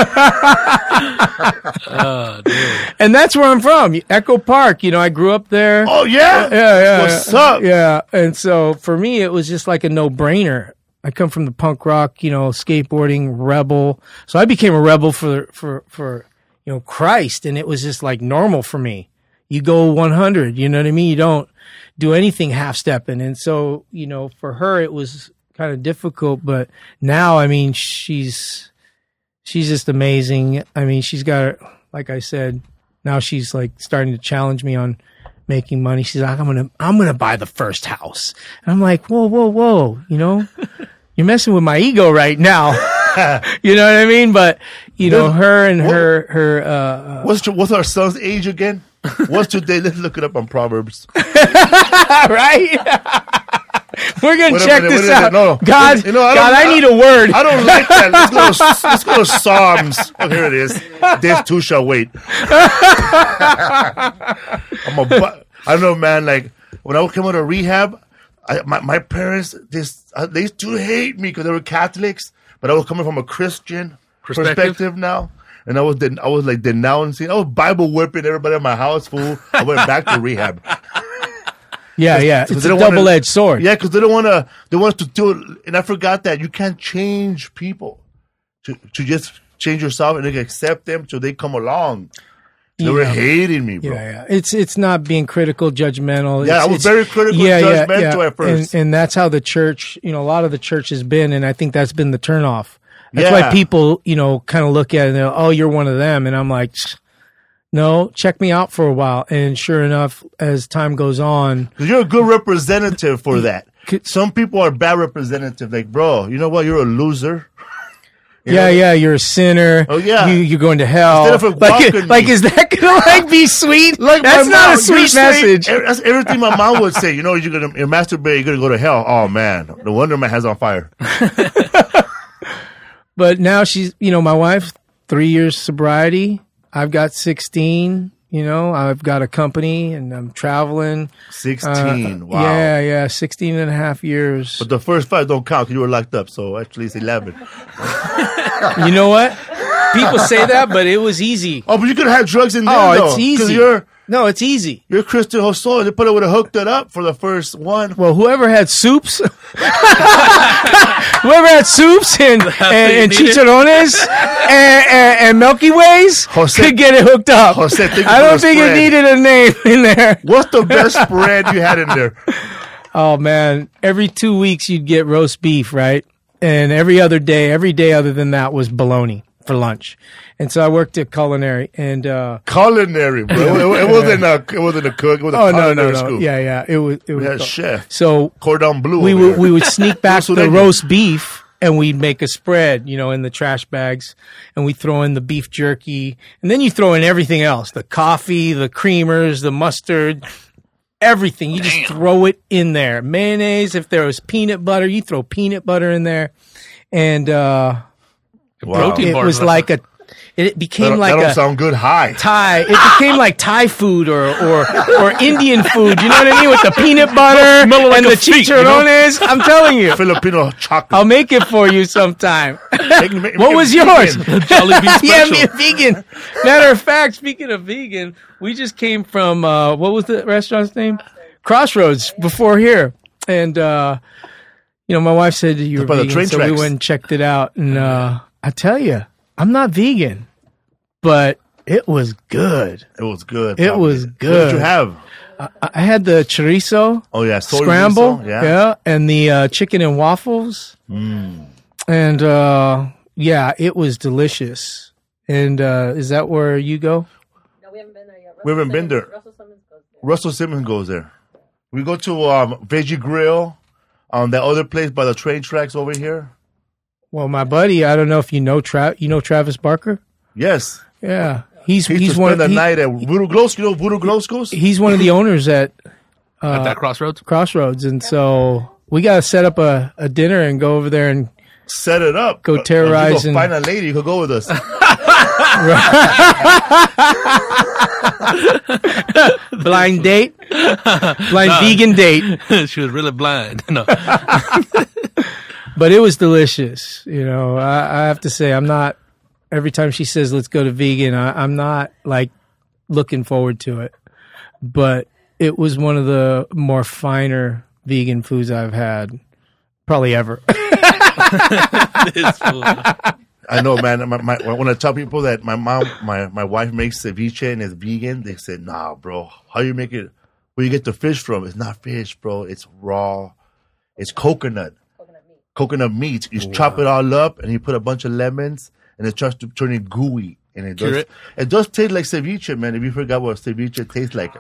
And that's where I'm from, Echo Park. I grew up there. Oh, yeah? Yeah. What's up? Yeah. And so for me, it was just like a no-brainer. I come from the punk rock, skateboarding rebel. So I became a rebel for Christ, and it was just normal for me. You go 100, you know what I mean? You don't do anything half-stepping. And so, for her, it was kind of difficult, but now, she's just amazing. She's got, like I said, now she's starting to challenge me on making money. She's like, I'm gonna buy the first house. And I'm like, whoa, you're messing with my ego right now. You know what I mean? But her and her what's our son's age again? What's today? Let's look it up on Proverbs. Right? We're gonna check this out. No. God, I need a word. I don't like that. Let's go to Psalms. Oh, here it is. This too shall wait. I don't know, man. When I would come out of rehab, my parents they used to hate me because they were Catholics, but I was coming from a Christian perspective now. And I was denouncing. I was Bible whipping everybody in my house, fool. I went back to rehab. Yeah. It's a double-edged sword. Yeah, because they want to do it. And I forgot that you can't change people to just change yourself and accept them so they come along. They were hating me, bro. Yeah. It's not being critical, judgmental. Yeah, I was very critical, judgmental at first. And that's how the church, a lot of the church has been, and I think that's been the turnoff. That's why people, kind of look at it and they're, oh, you're one of them. And I'm like, No, check me out for a while. And sure enough, as time goes on, 'Cause you're a good representative for that. Some people are bad representative. Like, bro, you know what? You're a loser. You know? yeah, you're a sinner. Oh, yeah. You're going to hell. Instead of welcoming like, me. is that gonna like be sweet? Like That's my not mom, a sweet message. That's everything my mom would say. You know, you're masturbate, you're gonna go to hell. Oh man, no wonder my hand's on fire. But now she's, my wife, 3 years sobriety. I've got 16. I've got a company and I'm traveling. 16. Wow. Yeah, 16 and a half years. But the first 5 don't count because you were locked up. So actually, it's 11. You know what? People say that, but it was easy. Oh, but you could have drugs in there. Oh, though, it's easy. 'cause No, it's easy. you're Christian Hosoi. They would have hooked it up for the first one. Well, whoever had soups, and chicharrones and Milky Ways Jose- could get it hooked up. Jose, thank you I for don't the think spread. it needed a name in there. What's the best spread you had in there? Oh man, every 2 weeks you'd get roast beef, right? And every day other than that was bologna for lunch. And so I worked at Culinary and Culinary, bro. It wasn't a cook. It was a culinary no. school. Yeah. It was We had chef. So Cordon bleu. we over would here. we would sneak back Russell the Daniel. roast beef and we'd make a spread, in the trash bags, and we throw in the beef jerky, and then you throw in everything else: the coffee, the creamers, the mustard, everything. You just throw it in there. Mayonnaise, if there was peanut butter, you throw peanut butter in there, and Protein it bars was left. like a. It became That like don't a sound good high. Thai. It became like Thai food or Indian food. You know what I mean? With the peanut butter Smelling like and a the feet, you know? chicharrones. I'm telling you. Filipino chocolate. I'll make it for you sometime. Make What it was vegan. yours? Jolly Bee Yeah, special. me a vegan. Matter of fact, speaking of vegan, we just came from what was the restaurant's name? Crossroads before here, and my wife said you were By the vegan, train so we tracks. went and checked it out. And I tell you, I'm not vegan, but it was good. It was good. It probably. was What good. did you have? I had the chorizo. Oh yeah, soy Scramble, miso, yeah. and the chicken and waffles, and it was delicious. And is that where you go? No, we haven't been there yet. We haven't been there. Russell Simmons goes there. Russell Simmons goes there. We go to Veggie Grill on that other place by the train tracks over here. Well, my buddy, I don't know if you know Travis Barker. Yes, Yeah, he's he used to one spend of the night at Voodoo Glows. You know Voodoo Glows goes? he's one of the owners at At that crossroads. Crossroads, and so we got to set up a dinner and go over there and Set it up. Go terrorize You and- go find a lady. You could go with us. blind date, vegan date. She was really blind. No. But it was delicious. I have to say, I'm not. Every time she says let's go to vegan, I'm not like looking forward to it. But it was one of the more finer vegan foods I've had, probably ever. This fool. I know, man. When I tell people that my wife makes ceviche and it's vegan, they say, "Nah, bro. How you make it? Where you get the fish from? It's not fish, bro. It's raw. It's coconut meat. You just chop it all up and you put a bunch of lemons and it starts to turn it gooey. And it does taste like ceviche, man. If you forgot what ceviche tastes like,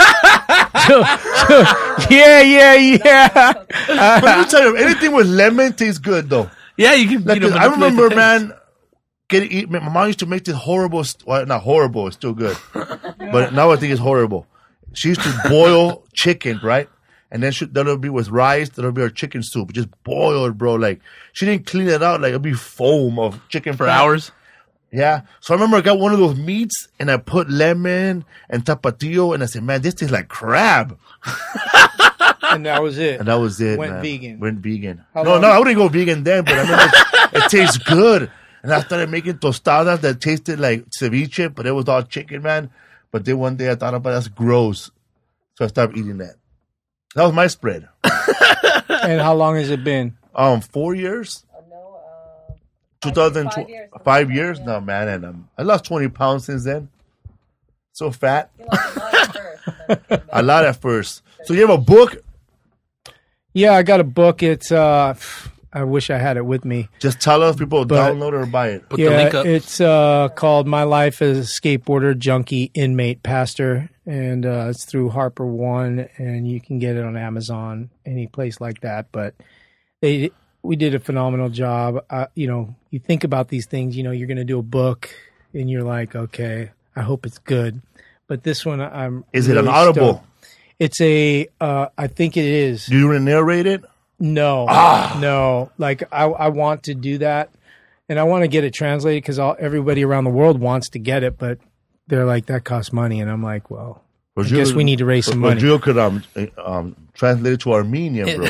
Yeah. but let me tell you, anything with lemon tastes good though. Yeah, you can. Like, I manipulate remember, the taste. man, my mom used to make this horrible, well, not horrible, it's still good. But now I think it's horrible. She used to boil chicken, right? And then that'll be with rice, that'll be her chicken soup. Just boil it, bro. Like, she didn't clean it out. Like, it'll be foam of chicken For fat. hours. Yeah. So I remember I got one of those meats and I put lemon and tapatio and I said, man, this tastes like crab. And that was it. And that was it. Went man. vegan. Went vegan. How No, long- I wouldn't go vegan then, but I remember it tastes good. And I started making tostadas that tasted like ceviche, but it was all chicken, man. But then one day I thought about that's gross. So I stopped eating that. That was my spread. And how long has it been? 4 years? No, 2000, 5 years. 5 years now, man. And I lost 20 pounds since then. So fat. You lost a lot at first. and then came back. A lot at first. So you have a book? Yeah, I got a book. It's I wish I had it with me. Just tell us people But- download it or buy it. Put the link up. It's called My Life as a Skateboarder, Junkie, Inmate, Pastor, and it's through Harper One, and you can get it on Amazon, any place like that. But we did a phenomenal job. You think about these things. You're going to do a book, and you're like, okay, I hope it's good. But this one, Is it really an Audible? stoked. It's I think it is. Do you narrate it? No, no. Like I want to do that, and I want to get it translated because everybody around the world wants to get it, but they're like, that costs money, and I'm like, well, I guess we need to raise some money. Rodrigo could translate it to Armenian, bro.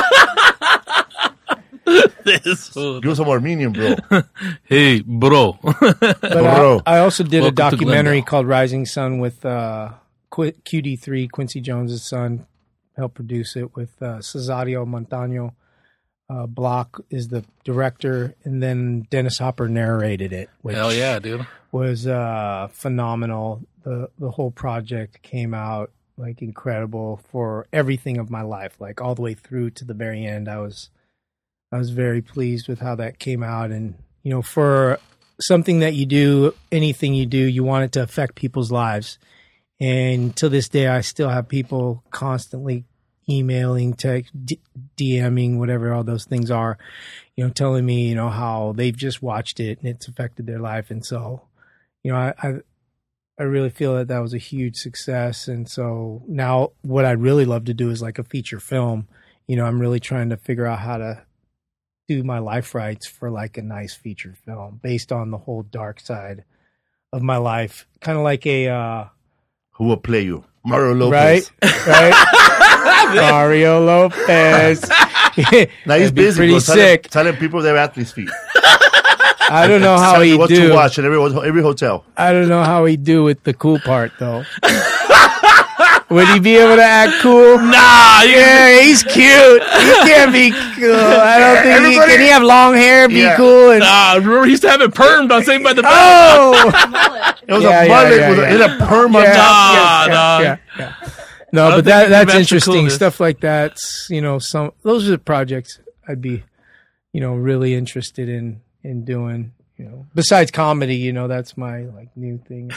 Give us some Armenian, bro. Hey, bro. But Bro. I also did a Welcome to documentary Glendale. called Rising Sun with QD3, Quincy Jones' son. Helped produce it with Cesario Montano. Block is the director, and then Dennis Hopper narrated it, which Hell yeah, dude. was phenomenal. The whole project came out like incredible for everything of my life, like all the way through to the very end. I was very pleased with how that came out, and for something that you do, anything you do, you want it to affect people's lives. And to this day, I still have people constantly emailing, text, DMing, whatever all those things are, telling me, how they've just watched it and it's affected their life. And so, I really feel that was a huge success. And so now what I'd really love to do is like a feature film. I'm really trying to figure out how to do my life rights for like a nice feature film based on the whole dark side of my life. Kind of like a, Who will play you? Mario Lopez. right? Mario Lopez. Now he's That'd be busy. pretty bro, sick. Telling people their athlete's feet. I don't know how Telling you he what do. to watch at every hotel. I don't know how he do with the cool part though. Would he be able to act cool? Nah, Yeah, he's cute. He can't be cool. I don't think Everybody- can he have long hair, be Yeah. cool? And, remember he used to have it permed on Saved by the Bell. oh! Mullet. It was Yeah, a yeah, mullet yeah, with yeah. in a perm on Yeah, top. Nah, yeah. No, I but don't think he can that's match the interesting. coolness. Stuff like that's those are the projects I'd be, really interested in doing. Besides comedy, that's my like new thing.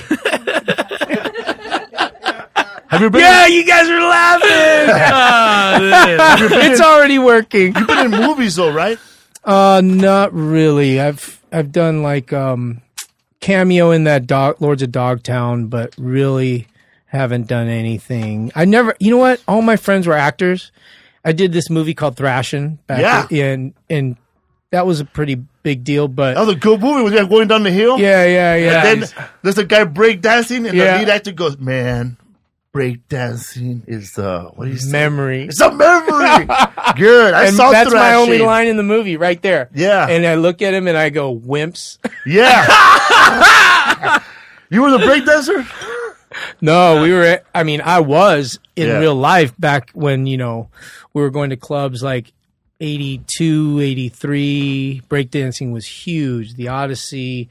Have you been? Yeah, you guys are laughing. Ah, dude. It's already working. You've been in movies though, right? Not really. I've done like cameo in that Lords of Dogtown, but really haven't done anything. I never. You know what? All my friends were actors. I did this movie called Thrashin' back and that was a pretty big deal. But That was a good movie. Was going down the hill? yeah. And then there's a guy breakdancing, and Yeah. the lead actor goes, "Man, breakdancing is what do you say? Memory. It's a memory." Good. I And saw that's my only Thrashing. line in the movie, right there. Yeah. And I look at him and I go, "Wimps." Yeah. You were the breakdancer? No, I was in Yeah. real life back when, we were going to clubs like 82, 83. Breakdancing was huge. The Odyssey,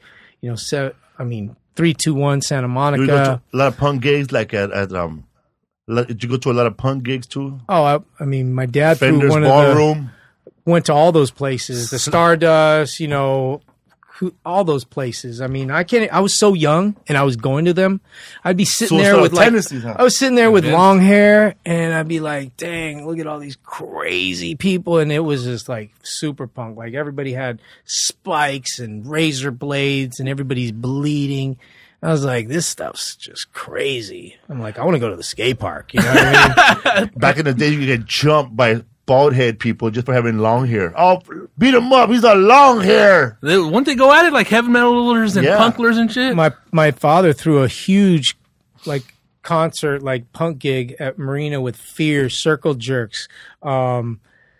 321 Santa You go to Monica. a lot of punk gigs, like did you go to a lot of punk gigs too? Oh, my dad threw Fender's one Ballroom. went to all those places. The Stardust, all those places. I was so young and I was going to them. I'd be sitting there Suicidal with like, tendencies, huh? I was sitting there with Yeah. long hair and I'd be like, dang, look at all these crazy people. And it was just like super punk. Like everybody had spikes and razor blades and everybody's bleeding. I was like, this stuff's just crazy. I'm like, I want to go to the skate park. You know what I mean? Back in the day, you could get jumped by bald head people just for having long hair. Oh, beat him up. He's got long hair. Wouldn't they go at it like heavy metalers and Yeah. punklers and shit? My father threw a huge like concert, like punk gig at Marina with Fear, Circle Jerks, the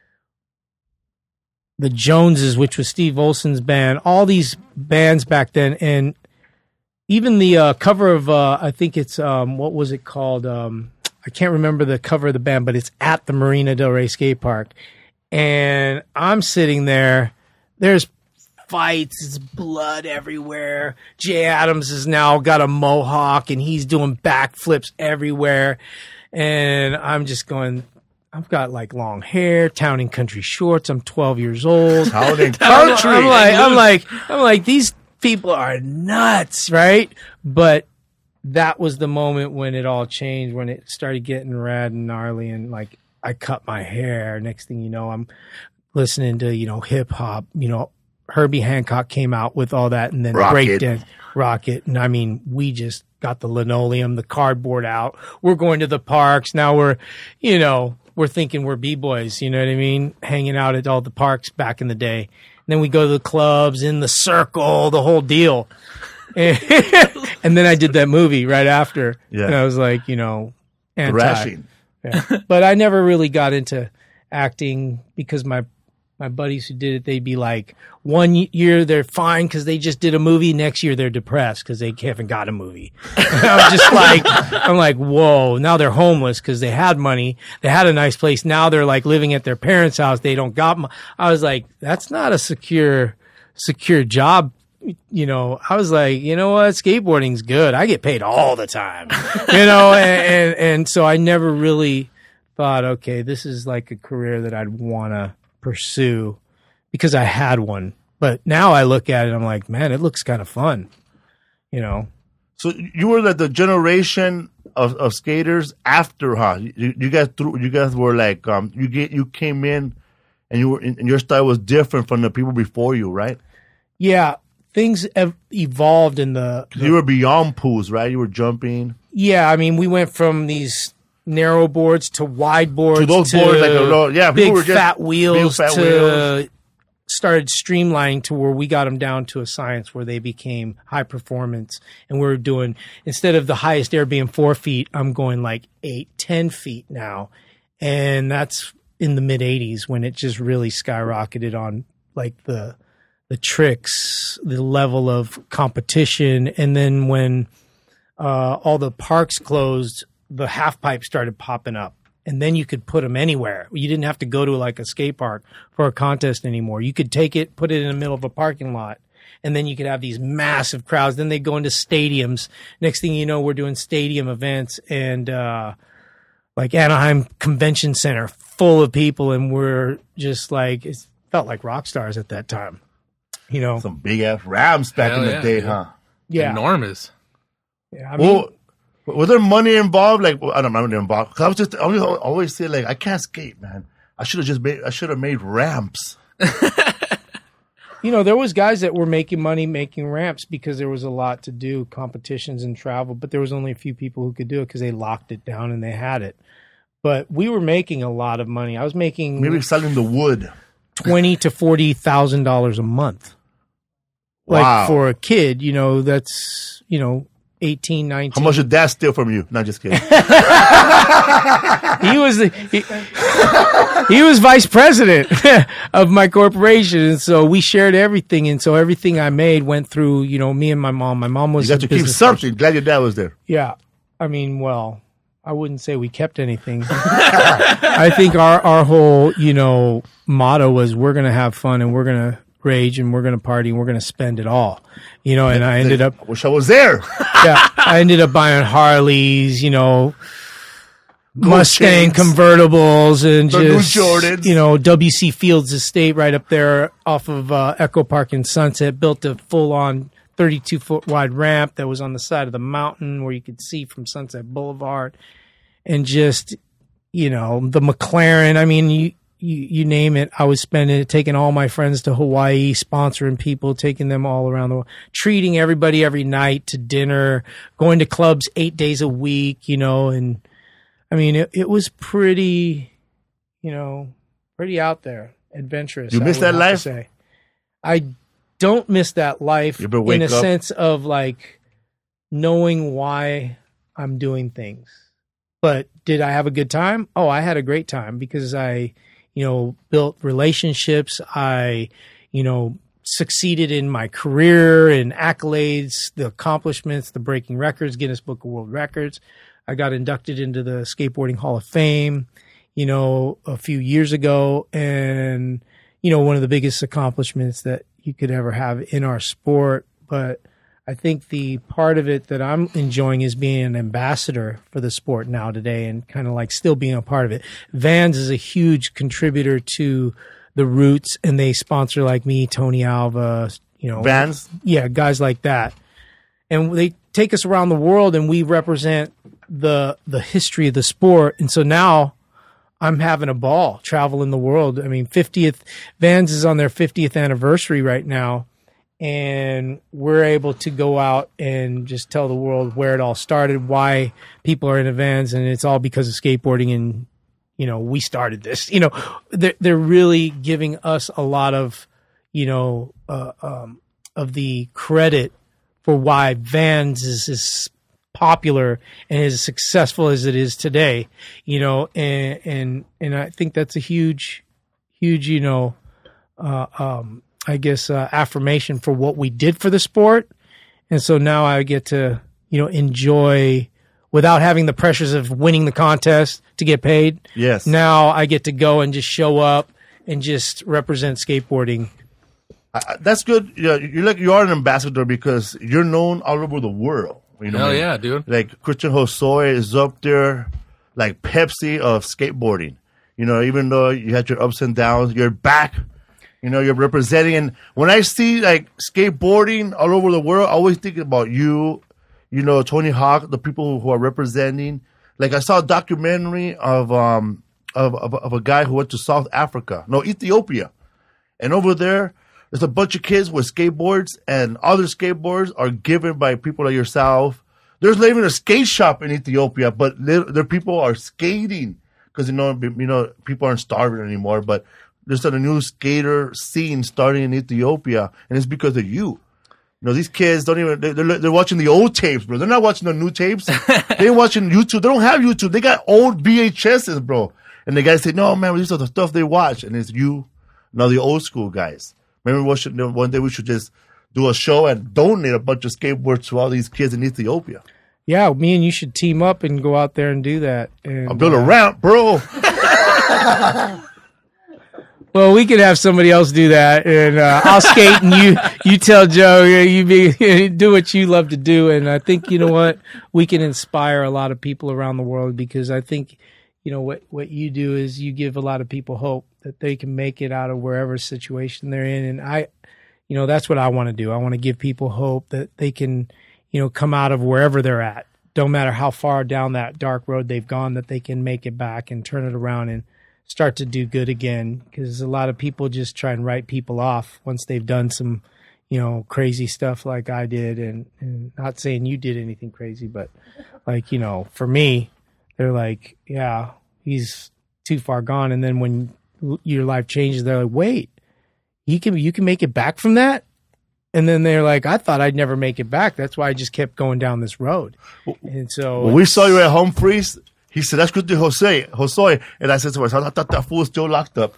Joneses, which was Steve Olson's band, all these bands back then, and even the cover of I think it's what was it called? I can't remember the cover of the band, but it's at the Marina Del Rey skate park. And I'm sitting there. There's fights. It's blood everywhere. Jay Adams has now got a mohawk and he's doing backflips everywhere. And I'm just going, I've got like long hair, Town and Country shorts. I'm 12 years old. Town and I'm country. I'm like, these people are nuts, right? But that was the moment when it all changed, when it started getting rad and gnarly, and like I cut my hair. Next thing you know, I'm listening to, hip hop. Herbie Hancock came out with all that, and then breakdance, Rocket. And I mean, we just got the linoleum, the cardboard out. We're going to the parks. Now we're thinking we're B-boys, you know what I mean? Hanging out at all the parks back in the day. And then we go to the clubs, in the circle, the whole deal. And then I did that movie right after. Yeah. And I was like, anti. Thrashing. Yeah. But I never really got into acting because my buddies who did it, they'd be like, one year they're fine because they just did a movie. Next year they're depressed because they haven't got a movie. I'm like, whoa, now they're homeless because they had money. They had a nice place. Now they're like living at their parents' house. They don't got I was like, that's not a secure job. I was like, you know what? Skateboarding's good. I get paid all the time, and so I never really thought, okay, this is like a career that I'd want to pursue because I had one. But now I look at it, I'm like, man, it looks kind of fun, So you were like the generation of skaters after, huh? You guys were like, you came in and your style was different from the people before you, right? Yeah. Things have evolved in the You were beyond pools, right? You were jumping. Yeah. I mean, we went from these narrow boards to wide boards to those boards, like big were just fat wheels big fat to wheels. Started streamlining to where we got them down to a science where they became high performance. And we're doing, instead of the highest air being 4 feet, I'm going like 8, 10 feet now. And that's in the mid 80s when it just really skyrocketed on like the tricks, the level of competition. And then when all the parks closed, the half pipe started popping up, and then you could put them anywhere. You didn't have to go to like a skate park for a contest anymore. You could take it, put it in the middle of a parking lot, and then you could have these massive crowds. Then they go into stadiums. Next thing you know, we're doing stadium events, and like Anaheim Convention Center full of people, and we're just like, it felt like rock stars at that time. Some big ass Rams back in the day, huh? Yeah. Enormous. Yeah. I mean, was there money involved? Like, I don't know, money involved. Cause I always say like, I can't skate, man. I should have made ramps. there was guys that were making money making ramps because there was a lot to do, competitions and travel, but there was only a few people who could do it because they locked it down and they had it. But we were making a lot of money. I was making maybe selling the wood, $20,000 to $40,000 a month. Like wow. For a kid, that's 18, 19. How much did that steal from you? Not just kidding. He was vice president of my corporation, and so we shared everything. And so everything I made went through, me and my mom. My mom was you got to keep something. Person. Glad your dad was there. Yeah, I mean, well, I wouldn't say we kept anything. I think our whole motto was we're gonna have fun and we're gonna rage and we're gonna party and we're gonna spend it all. And I ended up. Wish I was there. Yeah, I ended up buying Harleys, Mustang chains, convertibles, and the just new Jordans. W.C. Fields Estate right up there off of Echo Park in Sunset. Built a full-on 32-foot wide ramp that was on the side of the mountain where you could see from Sunset Boulevard, and just the McLaren. I mean, you name it. I was spending it, taking all my friends to Hawaii, sponsoring people, taking them all around the world, treating everybody every night to dinner, going to clubs 8 days a week, and I mean, it was pretty out there, adventurous. You miss that life? I don't miss that life in a sense of like knowing why I'm doing things. But did I have a good time? Oh, I had a great time because I built relationships. I, succeeded in my career and accolades, the accomplishments, the breaking records, Guinness Book of World Records. I got inducted into the Skateboarding Hall of Fame, a few years ago. And, one of the biggest accomplishments that you could ever have in our sport. But I think the part of it that I'm enjoying is being an ambassador for the sport now today and kind of like still being a part of it. Vans is a huge contributor to the Roots, and they sponsor like me, Tony Alva, Vans? Yeah, guys like that. And they take us around the world and we represent the history of the sport. And so now I'm having a ball traveling the world. I mean, Vans is on their 50th anniversary right now. And we're able to go out and just tell the world where it all started, why people are into Vans, and it's all because of skateboarding. And we started this. They're really giving us a lot of of the credit for why Vans is as popular and as successful as it is today. And I think that's a huge, affirmation for what we did for the sport. And so now I get to, enjoy without having the pressures of winning the contest to get paid. Yes. Now I get to go and just show up and just represent skateboarding. That's good. Yeah, you are an ambassador because you're known all over the world. Hell yeah, dude. Like Christian Hosoi is up there, like Pepsi of skateboarding. Even though you had your ups and downs, you're back. You're representing. And when I see like skateboarding all over the world, I always think about you, Tony Hawk, the people who are representing. Like I saw a documentary of a guy who went to Ethiopia. And over there's a bunch of kids with skateboards, and all their skateboards are given by people like yourself. There's not even a skate shop in Ethiopia, but their people are skating because people aren't starving anymore. But there's a new skater scene starting in Ethiopia, and it's because of you. These kids don't even, they're watching the old tapes, bro. They're not watching the new tapes. They're watching YouTube. They don't have YouTube. They got old VHSs, bro. And the guys say, no, man, these are the stuff they watch. And it's you, the old school guys. Maybe one day we should just do a show and donate a bunch of skateboards to all these kids in Ethiopia. Yeah, me and you should team up and go out there and do that. And, I'll build a ramp, bro. Well, we could have somebody else do that, and I'll skate, and you tell Joe, do what you love to do. And I think, what, we can inspire a lot of people around the world, because I think, what you do is you give a lot of people hope that they can make it out of wherever situation they're in. And that's what I want to do. I want to give people hope that they can, come out of wherever they're at. Don't matter how far down that dark road they've gone, that they can make it back and turn it around and start to do good again. Because a lot of people just try and write people off once they've done some, crazy stuff like I did. And not saying you did anything crazy, but like, for me, they're like, yeah, he's too far gone. And then when your life changes, they're like, wait, you can make it back from that? And then they're like, I thought I'd never make it back. That's why I just kept going down this road. And so when we saw you at Humphreys, he said, that's Christian Hosoi. And I said to myself, I thought that fool was still locked up.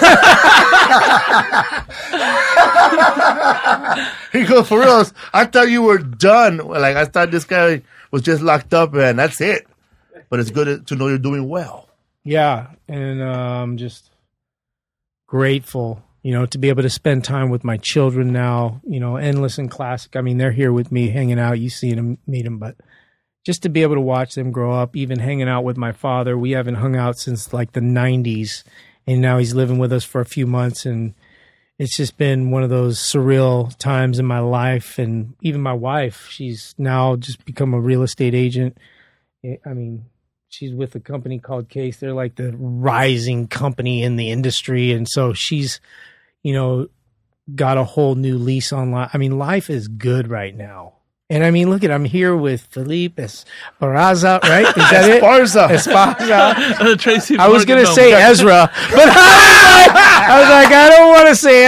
He goes, for real, I thought you were done. Like, I thought this guy was just locked up and that's it. But it's good to know you're doing well. Yeah. And I'm just grateful, to be able to spend time with my children now, Endless and Classic. I mean, they're here with me hanging out. You see them, meet them, but just to be able to watch them grow up, even hanging out with my father. We haven't hung out since like the 90s, and now he's living with us for a few months. And it's just been one of those surreal times in my life. And even my wife, she's now just become a real estate agent. I mean, she's with a company called Case. They're like the rising company in the industry. And so she's, got a whole new lease on life. I mean, life is good right now. And I mean, look I'm here with Felipe Esparza, right? Is that it? Esparza. Tracy I was going to say Ezra, but I was like, I don't want to say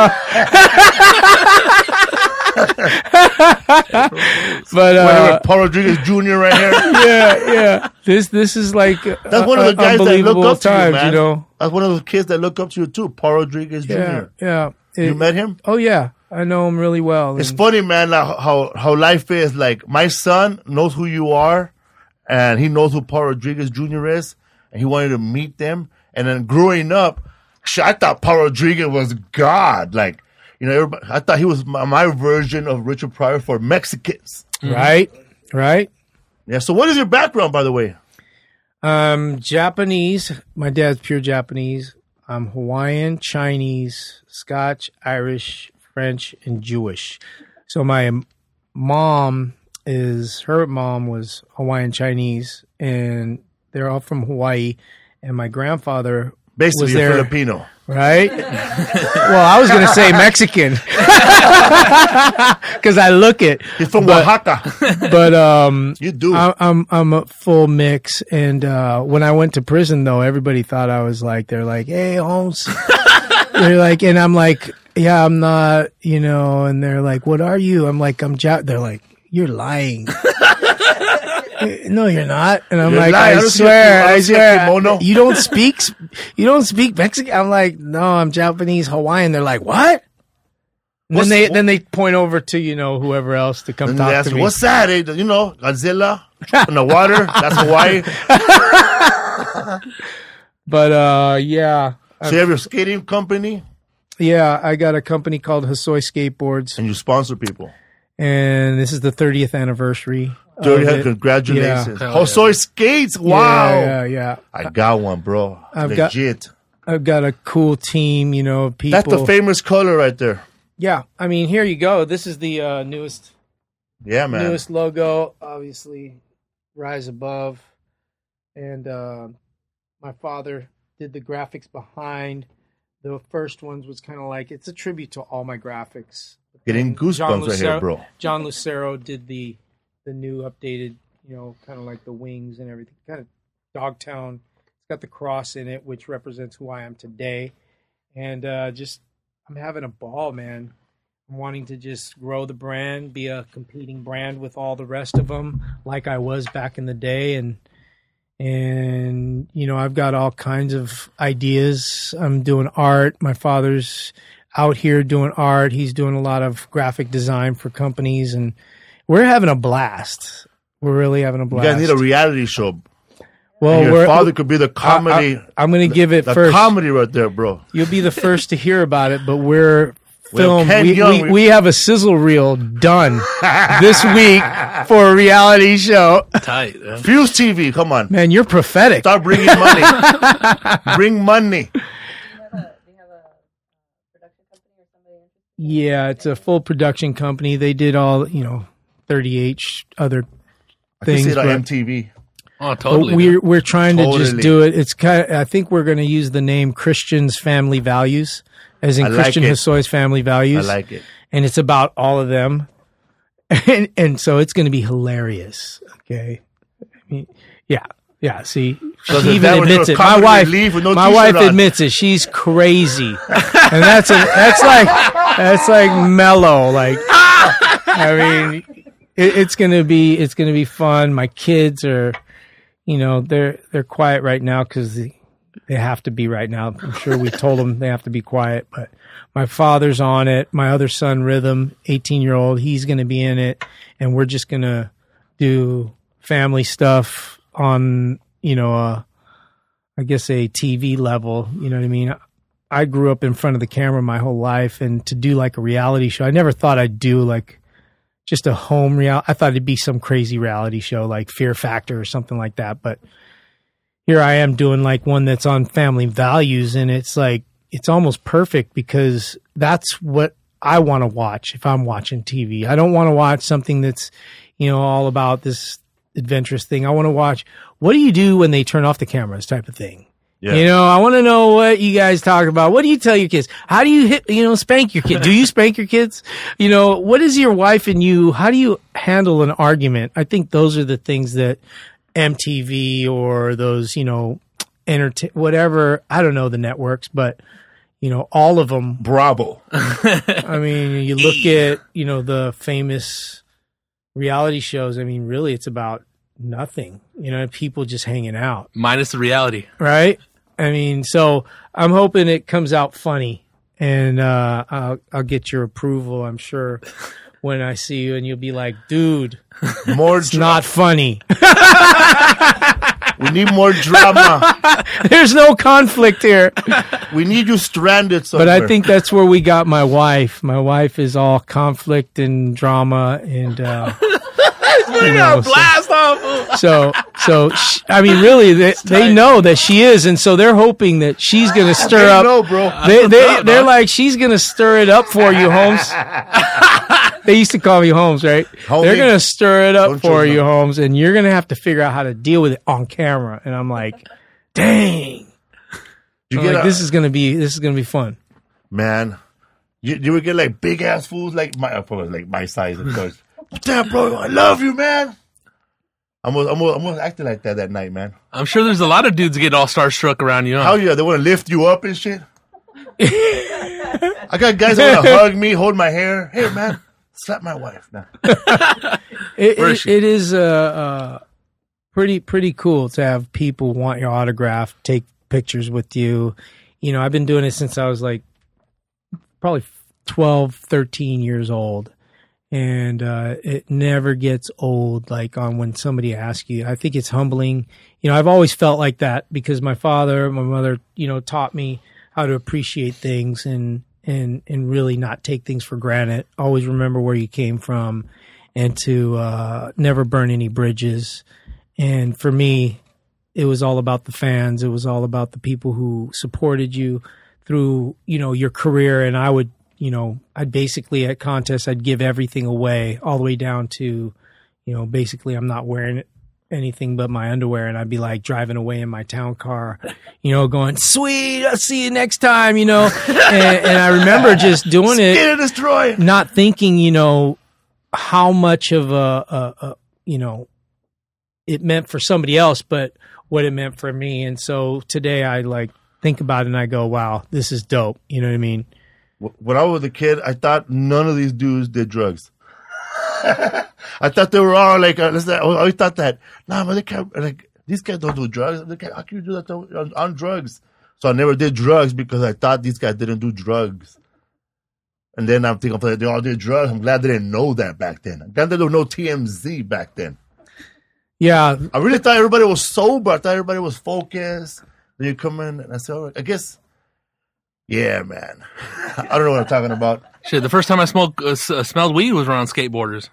Ezra. But Paul Rodriguez Jr. right here. Yeah. This is like that's one of the guys that look up to times, you, man. That's one of those kids that look up to you too. Paul Rodriguez Jr. Yeah. You met him? Oh yeah, I know him really well. It's funny, man, how life is. Like, my son knows who you are, and he knows who Paul Rodriguez Jr. is, and he wanted to meet them. And then growing up, I thought Paul Rodriguez was God. Like, You know, everybody, I thought he was my version of Richard Pryor for Mexicans. Right. Yeah. So, what is your background, by the way? Japanese. My dad's pure Japanese. I'm Hawaiian, Chinese, Scotch, Irish, French, and Jewish. So my mom was Hawaiian Chinese, and they're all from Hawaii. And my grandfather Basically, was you're there, Filipino. right? Well, I was going to say Mexican because I look it. He's from Oaxaca. But You do. I'm a full mix. And when I went to prison, though, everybody thought I was like, they're like, "Hey, Holmes." They're like, and I'm like, "Yeah, I'm not," you know. And they're like, "What are you?" I'm like, They're like, "You're lying." No, you're not. And I'm You're like, lying. I don't swear, see a kimono. you don't speak Mexican. I'm like, no, I'm Japanese, Hawaiian. They're like, what? And then they point over to, you know, whoever else to come And they talk ask to you, me. what's that? Eh? You know, Godzilla in the water. That's Hawaii. But, yeah. So you have your skating company Yeah, I got a company called Hosoi Skateboards, and you sponsor people. and this is the 30th anniversary. Dirty of head, it. congratulations. Yeah. Hosoi skates. Wow. Yeah. I got one, bro. Legit. I've got a cool team, you know, of people. That's the famous color right there. Yeah, I mean, here you go. This is the newest logo, obviously, Rise Above. And my father did the graphics behind. The first ones was kind of like, it's a tribute to all my graphics. Getting And John goosebumps right here, Lucero- bro. John Lucero did the new updated, you know, kind of like the wings and everything. Kind of Dogtown. It's got the cross in it, which represents who I am today. And I'm having a ball, man. I'm wanting to just grow the brand, be a competing brand with all the rest of them, like I was back in the day. And you know, I've got all kinds of ideas. I'm doing art. My father's out here doing art. He's doing a lot of graphic design for companies, and we're having a blast. We're really having a You blast. guys need a reality show. well, And your father could be the comedy. I'm going to give it the first. comedy right there, bro. You'll be the first to hear about it, but we're Well, filmed. Ken Young- We have a sizzle reel done this week for a reality show. Tight. Yeah. Fuse TV, come on. Man, you're prophetic. Start bringing money. Bring money. Do you have a production company or somebody interested? Yeah, it's a full production company. They did all, you know, 38 other I can see things. it on but- MTV. Oh, totally. But we're trying to just Totally. do it. It's I think we're going to use the name Christian's Family Values, as in I like Christian it. Hosoi's Family I Values. like it. And it's about all of them, and so it's going to be hilarious. Okay, I mean, yeah. See, So she is even that when admits you're it. My comedy wife, relief with no my t-shirt wife on? admits it. She's crazy, and that's like mellow. Like, I mean, it's gonna be fun. My kids are, you know, they're quiet right now because they have to be right now. I'm sure we told them they have to be quiet, but my father's on it. My other son, Rhythm, 18-year-old, he's going to be in it, and we're just going to do family stuff on, you know, I guess a TV level. You know what I mean? I grew up in front of the camera my whole life, and to do like a reality show, I never thought I'd do like just a home reality. I thought it'd be some crazy reality show like Fear Factor or something like that, but here I am doing like one that's on family values, and it's like, it's almost perfect because that's what I want to watch if I'm watching TV. I don't want to watch something that's, you know, all about this adventurous thing. I want to watch, what do you do when they turn off the cameras type of thing? Yeah. You know, I want to know what you guys talk about. What do you tell your kids? How do you spank your kid? Do you spank your kids? You know, what is your wife and you, how do you handle an argument? I think those are the things that MTV or those, you know, whatever, I don't know the networks, but, you know, all of them. Bravo. I mean, you look at, you know, the famous reality shows. I mean, really, it's about nothing, you know, people just hanging out. Minus the reality. Right? I mean, so I'm hoping it comes out funny, and I'll get your approval, I'm sure, when I see you, and you'll be like, dude, More it's not funny. We need more drama. There's no conflict here. We need you stranded somewhere. But I think that's where we got my wife. My wife is all conflict and drama, and blast off. So I mean, really, they know that she is, and so they're hoping that she's going to stir up. No, bro. They're like, she's going to stir it up for you, Holmes. They used to call me Holmes, right? Homie, they're going to stir it up don't for you you, know. Holmes, and you're going to have to figure out how to deal with it on camera. And I'm like, dang. You I'm get like, this is going to be fun. man. You would get like big ass fools like my size, of course. Damn, bro, I love you, man. I'm almost acting like that night, man. I'm sure there's a lot of dudes get all starstruck around you. Huh? How yeah? They want to lift you up and shit. I got guys that want to hug me, hold my hair. Hey, man, slap my wife now. It is pretty cool to have people want your autograph, take pictures with you. You know, I've been doing it since I was like probably 12, 13 years old. And it never gets old, like on when somebody asks you. I think it's humbling. You know, I've always felt like that because my father, my mother, you know, taught me how to appreciate things and really not take things for granted. Always remember where you came from and to never burn any bridges. And for me, it was all about the fans. It was all about the people who supported you through, you know, your career. And I would, you know, I'd basically at contests, I'd give everything away all the way down to, you know, basically I'm not wearing anything but my underwear. And I'd be like driving away in my town car, you know, going, sweet, I'll see you next time, you know. And I remember just doing it, Get it, destroy. not thinking, you know, how much of you know, it meant for somebody else, but what it meant for me. And so today I like think about it and I go, wow, this is dope. You know what I mean? When I was a kid, I thought none of these dudes did drugs. I thought they were all like, I always thought that, nah, but they can't, like, these guys don't do drugs. How can you do that on drugs? So I never did drugs because I thought these guys didn't do drugs. And then I'm thinking, they all did drugs. I'm glad they didn't know that back then. I'm glad they didn't know TMZ back then. Yeah. I really thought everybody was sober. I thought everybody was focused. Then you come in and I said, I guess, yeah, man. I don't know what I'm talking about. Shit, the first time I smelled weed was around skateboarders.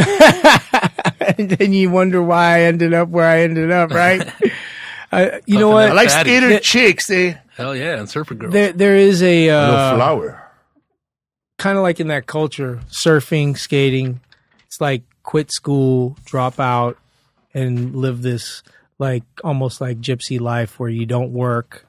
And then you wonder why I ended up where I ended up, right? You know what? I like Fatty. skater chicks, eh? Hell yeah, and surfer girls. There is a Little flower. kind of like in that culture, surfing, skating. It's like quit school, drop out, and live this like almost like gypsy life where you don't work.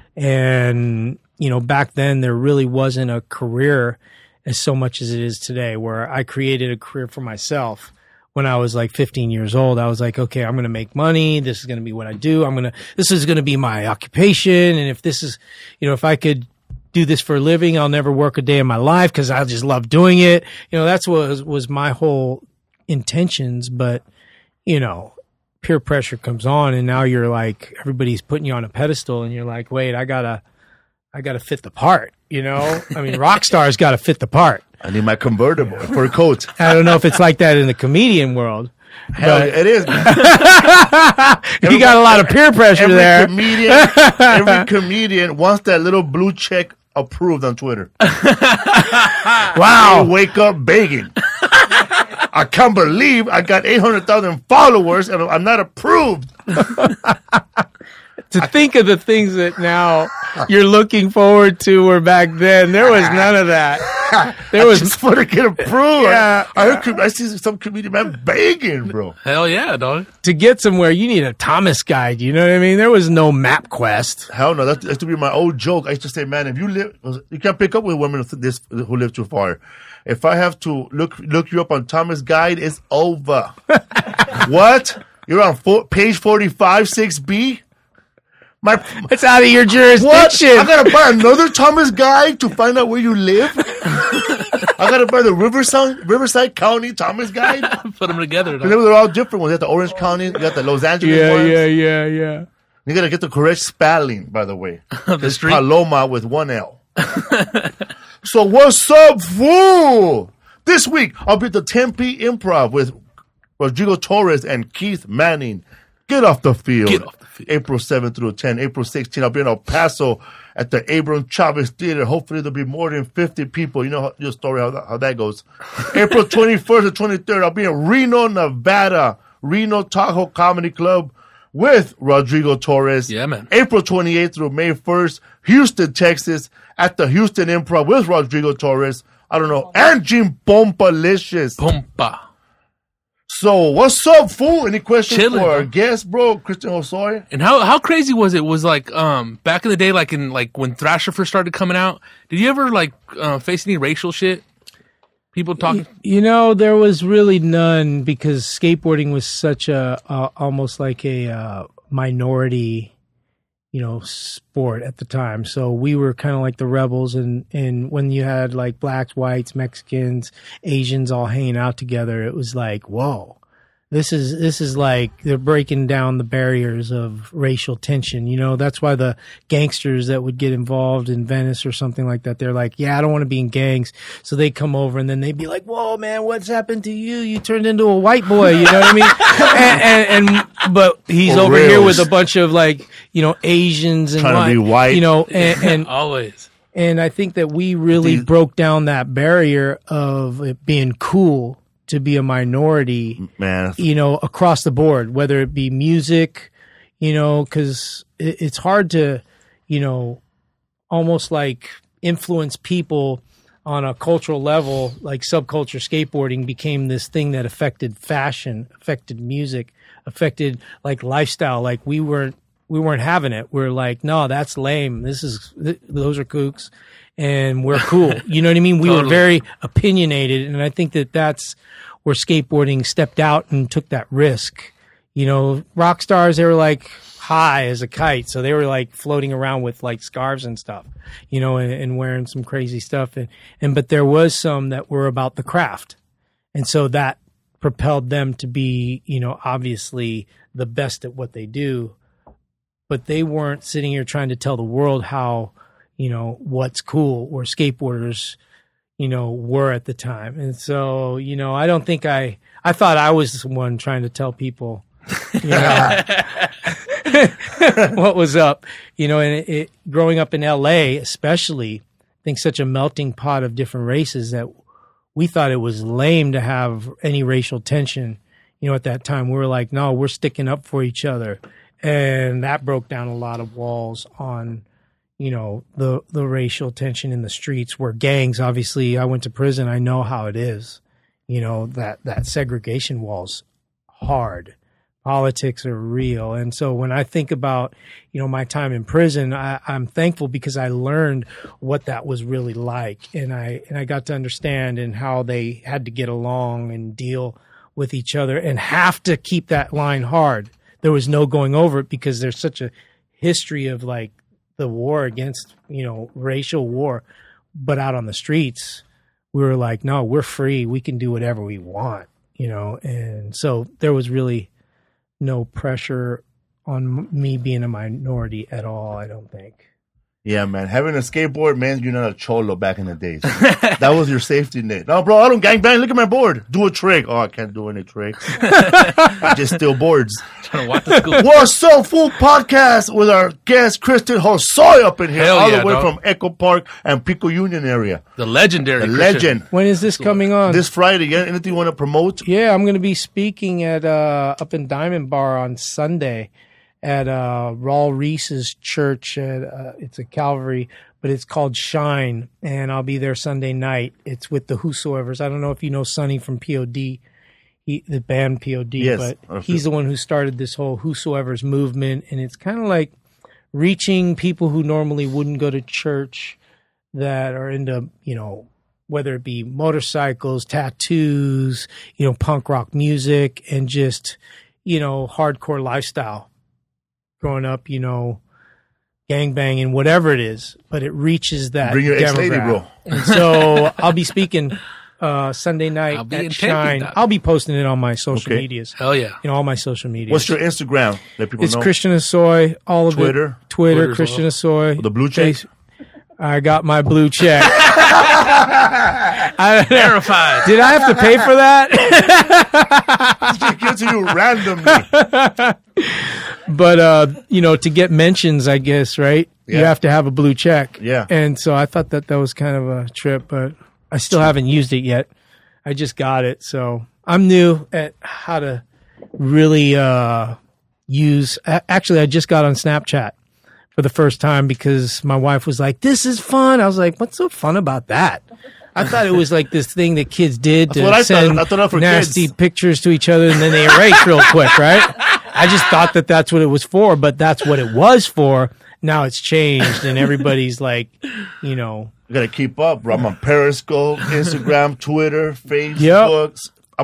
And you know, back then there really wasn't a career as so much as it is today, where I created a career for myself. When I was like 15 years old, I was like, okay, I'm going to make money. This is going to be what I do. This is going to be my occupation. And if this is, you know, if I could do this for a living, I'll never work a day in my life because I just love doing it. You know, that's what was my whole intentions. But, you know, peer pressure comes on and now you're like, everybody's putting you on a pedestal and you're like, wait, I gotta fit the part, you know? I mean, rock stars got to fit the part. I need my convertible for a coat. I don't know if it's like that in the comedian world. Hell, it is, man. You got a lot of peer pressure there. Every comedian wants that little blue check approved on Twitter. Wow. They wake up begging. I can't believe I got 800,000 followers and I'm not approved. To think of the things that now you're looking forward to where back then, there was none of that. There was just want to get approved. Yeah. I see some comedian man begging, bro. Hell yeah, dog. to get somewhere, you need a Thomas guide. You know what I mean? There was no MapQuest. Hell no, that used to be my old joke. I used to say, man, if you can't pick up with women who live too far. If I have to look you up on Thomas Guide, it's over. What? You're on page 45, 6B? It's out of your jurisdiction. What? I gotta buy another Thomas Guide to find out where you live? I gotta buy the Riverside County Thomas Guide? Put them together. Dog. They're all different ones. You got the Orange County, you got the Los Angeles ones. Yeah. You gotta get the correct spelling, by the way. The It's street. Paloma with one L. So what's up, fool? This week, I'll be at the Tempe Improv with Rodrigo Torres and Keith Manning. Get Off the Field. Get Off the Field. April 7th through 10. April 16th, I'll be in El Paso at the Abram Chavez Theater. Hopefully there'll be more than 50 people. You know your story, how that goes. April 21st to 23rd, I'll be in Reno, Nevada. Reno Tahoe Comedy Club with Rodrigo Torres. Yeah, man. April 28th through May 1st, Houston, Texas, at the Houston Improv with Rodrigo Torres. I don't know. And Jim Pompalicious. Pompa. So, what's up, fool? Any questions Chilling, for our bro. guest, bro? Christian Osoy? And how crazy was it? Was like back in the day, like when Thrasher first started coming out. Did you ever like face any racial shit? People talking. You know, there was really none because skateboarding was such a almost like a minority, sport at the time. So we were kind of like the rebels, and when you had like blacks, whites, Mexicans, Asians all hanging out together, it was like, whoa. This is like they're breaking down the barriers of racial tension. That's why the gangsters that would get involved in Venice or something like that, they're like, yeah, I don't want to be in gangs. So they come over and then they'd be like, whoa, man, what's happened to you? You turned into a white boy. You know what I mean? But he's over here with a bunch of like, Asians and trying to be white. And Always. And I think that we really broke down that barrier of it being cool to be a minority, man, across the board, whether it be music, because it's hard to, almost like influence people on a cultural level. Like subculture skateboarding became this thing that affected fashion, affected music, affected like lifestyle. Like we weren't having it. We're like, no, that's lame. Those are kooks and we're cool. You know what I mean? We Totally. were very opinionated. And I think that that's where skateboarding stepped out and took that risk. Rock stars, they were like high as a kite. So they were like floating around with like scarves and stuff, and wearing some crazy stuff. But there was some that were about the craft. And so that propelled them to be, obviously the best at what they do. But they weren't sitting here trying to tell the world how, what's cool or skateboarders, were at the time. And so, I don't think I thought I was the one trying to tell people, what was up, and growing up in LA, especially, I think such a melting pot of different races that we thought it was lame to have any racial tension, at that time. We were like, no, we're sticking up for each other. And that broke down a lot of walls on, the racial tension in the streets where gangs, obviously, I went to prison. I know how it is, that segregation wall's hard. Politics are real. And so when I think about, my time in prison, I'm thankful because I learned what that was really like. And I got to understand and how they had to get along and deal with each other and have to keep that line hard. There was no going over it because there's such a history of like the war against, racial war. But out on the streets, we were like, no, we're free. We can do whatever we want, and so there was really no pressure on me being a minority at all, I don't think. Yeah, man. Having a skateboard meant you're not a cholo back in the days. That was your safety net. No, bro, I don't gangbang. Look at my board. Do a trick. Oh, I can't do any tricks. I just steal boards. Trying to walk to school. What's up, Fool Podcast with our guest, Christian Hosoy up in here. Hell all yeah, the way dog. from Echo Park and Pico Union area. The legendary The Christian. legend. When is this coming on? This Friday, yeah? Anything you want to promote? Yeah, I'm going to be speaking at up in Diamond Bar on Sunday at Raul Reese's church. It's a Calvary, but it's called Shine, and I'll be there Sunday night. It's with the Whosoevers. I don't know if you know Sonny from POD, the band POD, Yes. but he's the one who started this whole Whosoevers movement, and it's kind of like reaching people who normally wouldn't go to church that are into, whether it be motorcycles, tattoos, punk rock music, and just, hardcore lifestyle. Growing up, gangbanging, whatever it is, but it reaches that Bring your demographic. ex-lady, bro. And so I'll be speaking Sunday night I'll be at in Shine. Tempe, dog. I'll be posting it on my social Okay. medias. Hell yeah. All my social medias. What's your Instagram? Let people It's know. Christian Asoy, all of Twitter? it. Twitter, Twitter's Christian Asoy. The blue check? I got my blue check. Verified. Did I have to pay for that? It gives you randomly. But, to get mentions, I guess, right? You Yeah. have to have a blue check. Yeah. And so I thought that was kind of a trip, but I still haven't used it yet. I just got it. So I'm new at how to really use. Actually, I just got on Snapchat for the first time because my wife was like, "This is fun." I was like, "What's so fun about that?" I thought it was like this thing that kids did That's what I to thought. send I thought that for nasty kids. pictures to each other and then they erase real quick, right? I just thought that that's what it was for, but that's what it was for. Now it's changed and everybody's like, You gotta keep up, bro. I'm on Periscope, Instagram, Twitter, Facebook. Yep.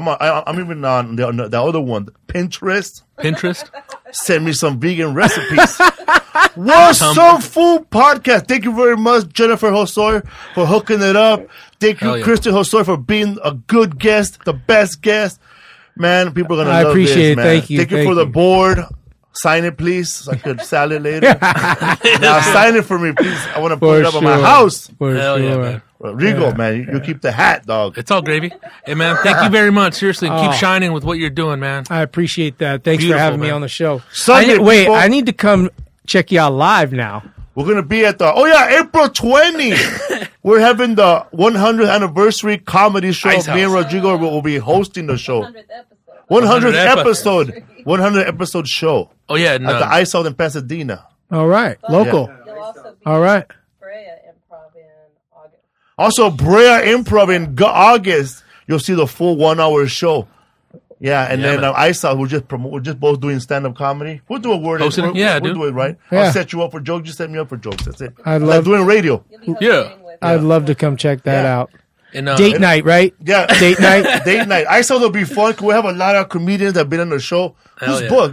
I'm even on the other one, Pinterest. Pinterest. Send me some vegan recipes. What's Up Food Podcast? Thank you very much, Jennifer Hosoi, for hooking it up. Thank you, Hell yeah. Kristen Hosoi, for being a good guest, the best guest. Man, people are gonna I love appreciate this, it. man. Thank you. Thank you Thank for the you. board. Sign it, please, so I could sell it later. Now sign it for me, please. I want to put for it up sure. on my house. For Hell yeah, sure. man. Rodrigo, man, you keep the hat, dog. It's all gravy. Hey, man, thank you very much. Seriously, keep shining with what you're doing, man. I appreciate that. Thanks Beautiful, for having me man. on the show. Sunday, Wait, people. I need to come check you out live now. We're going to be at April 20. We're having the 100th anniversary comedy show. Ice Me and House. Rodrigo will be hosting the show. 100th episode. 100th 100th episode. 100th episode show. Oh, yeah. At the Ice House in Pasadena. All right. Local. You'll also be All right. Brea Improv in August. Also, Brea Improv in August. You'll see the full 1 hour show. Yeah, and Yeah, then man. Ice House, we're just both doing stand-up comedy. We'll do a word. Hosting it? We'll, Yeah, we'll dude. do it, right? Yeah. I'll set you up for jokes. You set me up for jokes. That's it. I'd Like love- doing radio. You'll be Yeah. hosting with I'd love to come check that Yeah. out. And, Date night, right? Yeah. Date night. Date night. I saw there'll be fun. We have a lot of comedians that have been on the show. Hell Who's yeah. booked,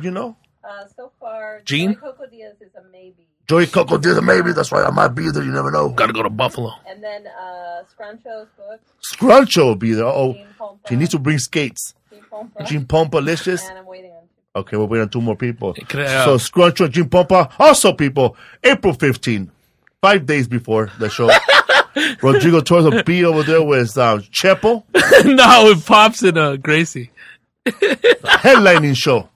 so far, Gene? Joey Coco Diaz is a maybe. Joey Coco did a maybe. That's right. I might be there. You never know. Gotta go to Buffalo. And then Scruncho's book, Scruncho will be there. Oh, Gene Pompa. she needs to bring skates. Gene Pompa. Gene Pompa-licious. And I'm waiting on Okay, we're waiting on 2 more people. Could I, So Scruncho and Gene Pompa. Also, people, April 15, 5 days before the show. Rodrigo Torres will be over there with Chepo, No, it pops in Gracie. headlining show.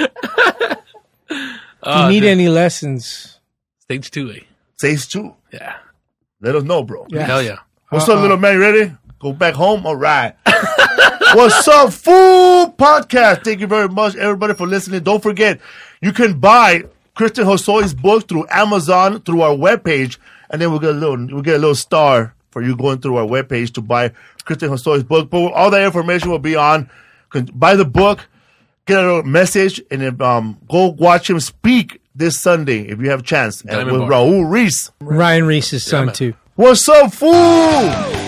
If you need any lessons, Stage 2A. Stage 2. Yeah. Let us know, bro. Yeah. Hell yeah. What's up, little man? You ready? Go back home? All right. What's up, Food Podcast? Thank you very much, everybody, for listening. Don't forget, you can buy Kristen Hosoi's book through Amazon, through our webpage, and then we'll get a little star for you going through our webpage to buy Kristen Hosoi's book. But all that information will be on. Buy the book, get a little message, and then go watch him speak this Sunday if you have a chance. And Diamond with Bar. Raul Reese. Ryan Reese's son, man. too. What's up, fool?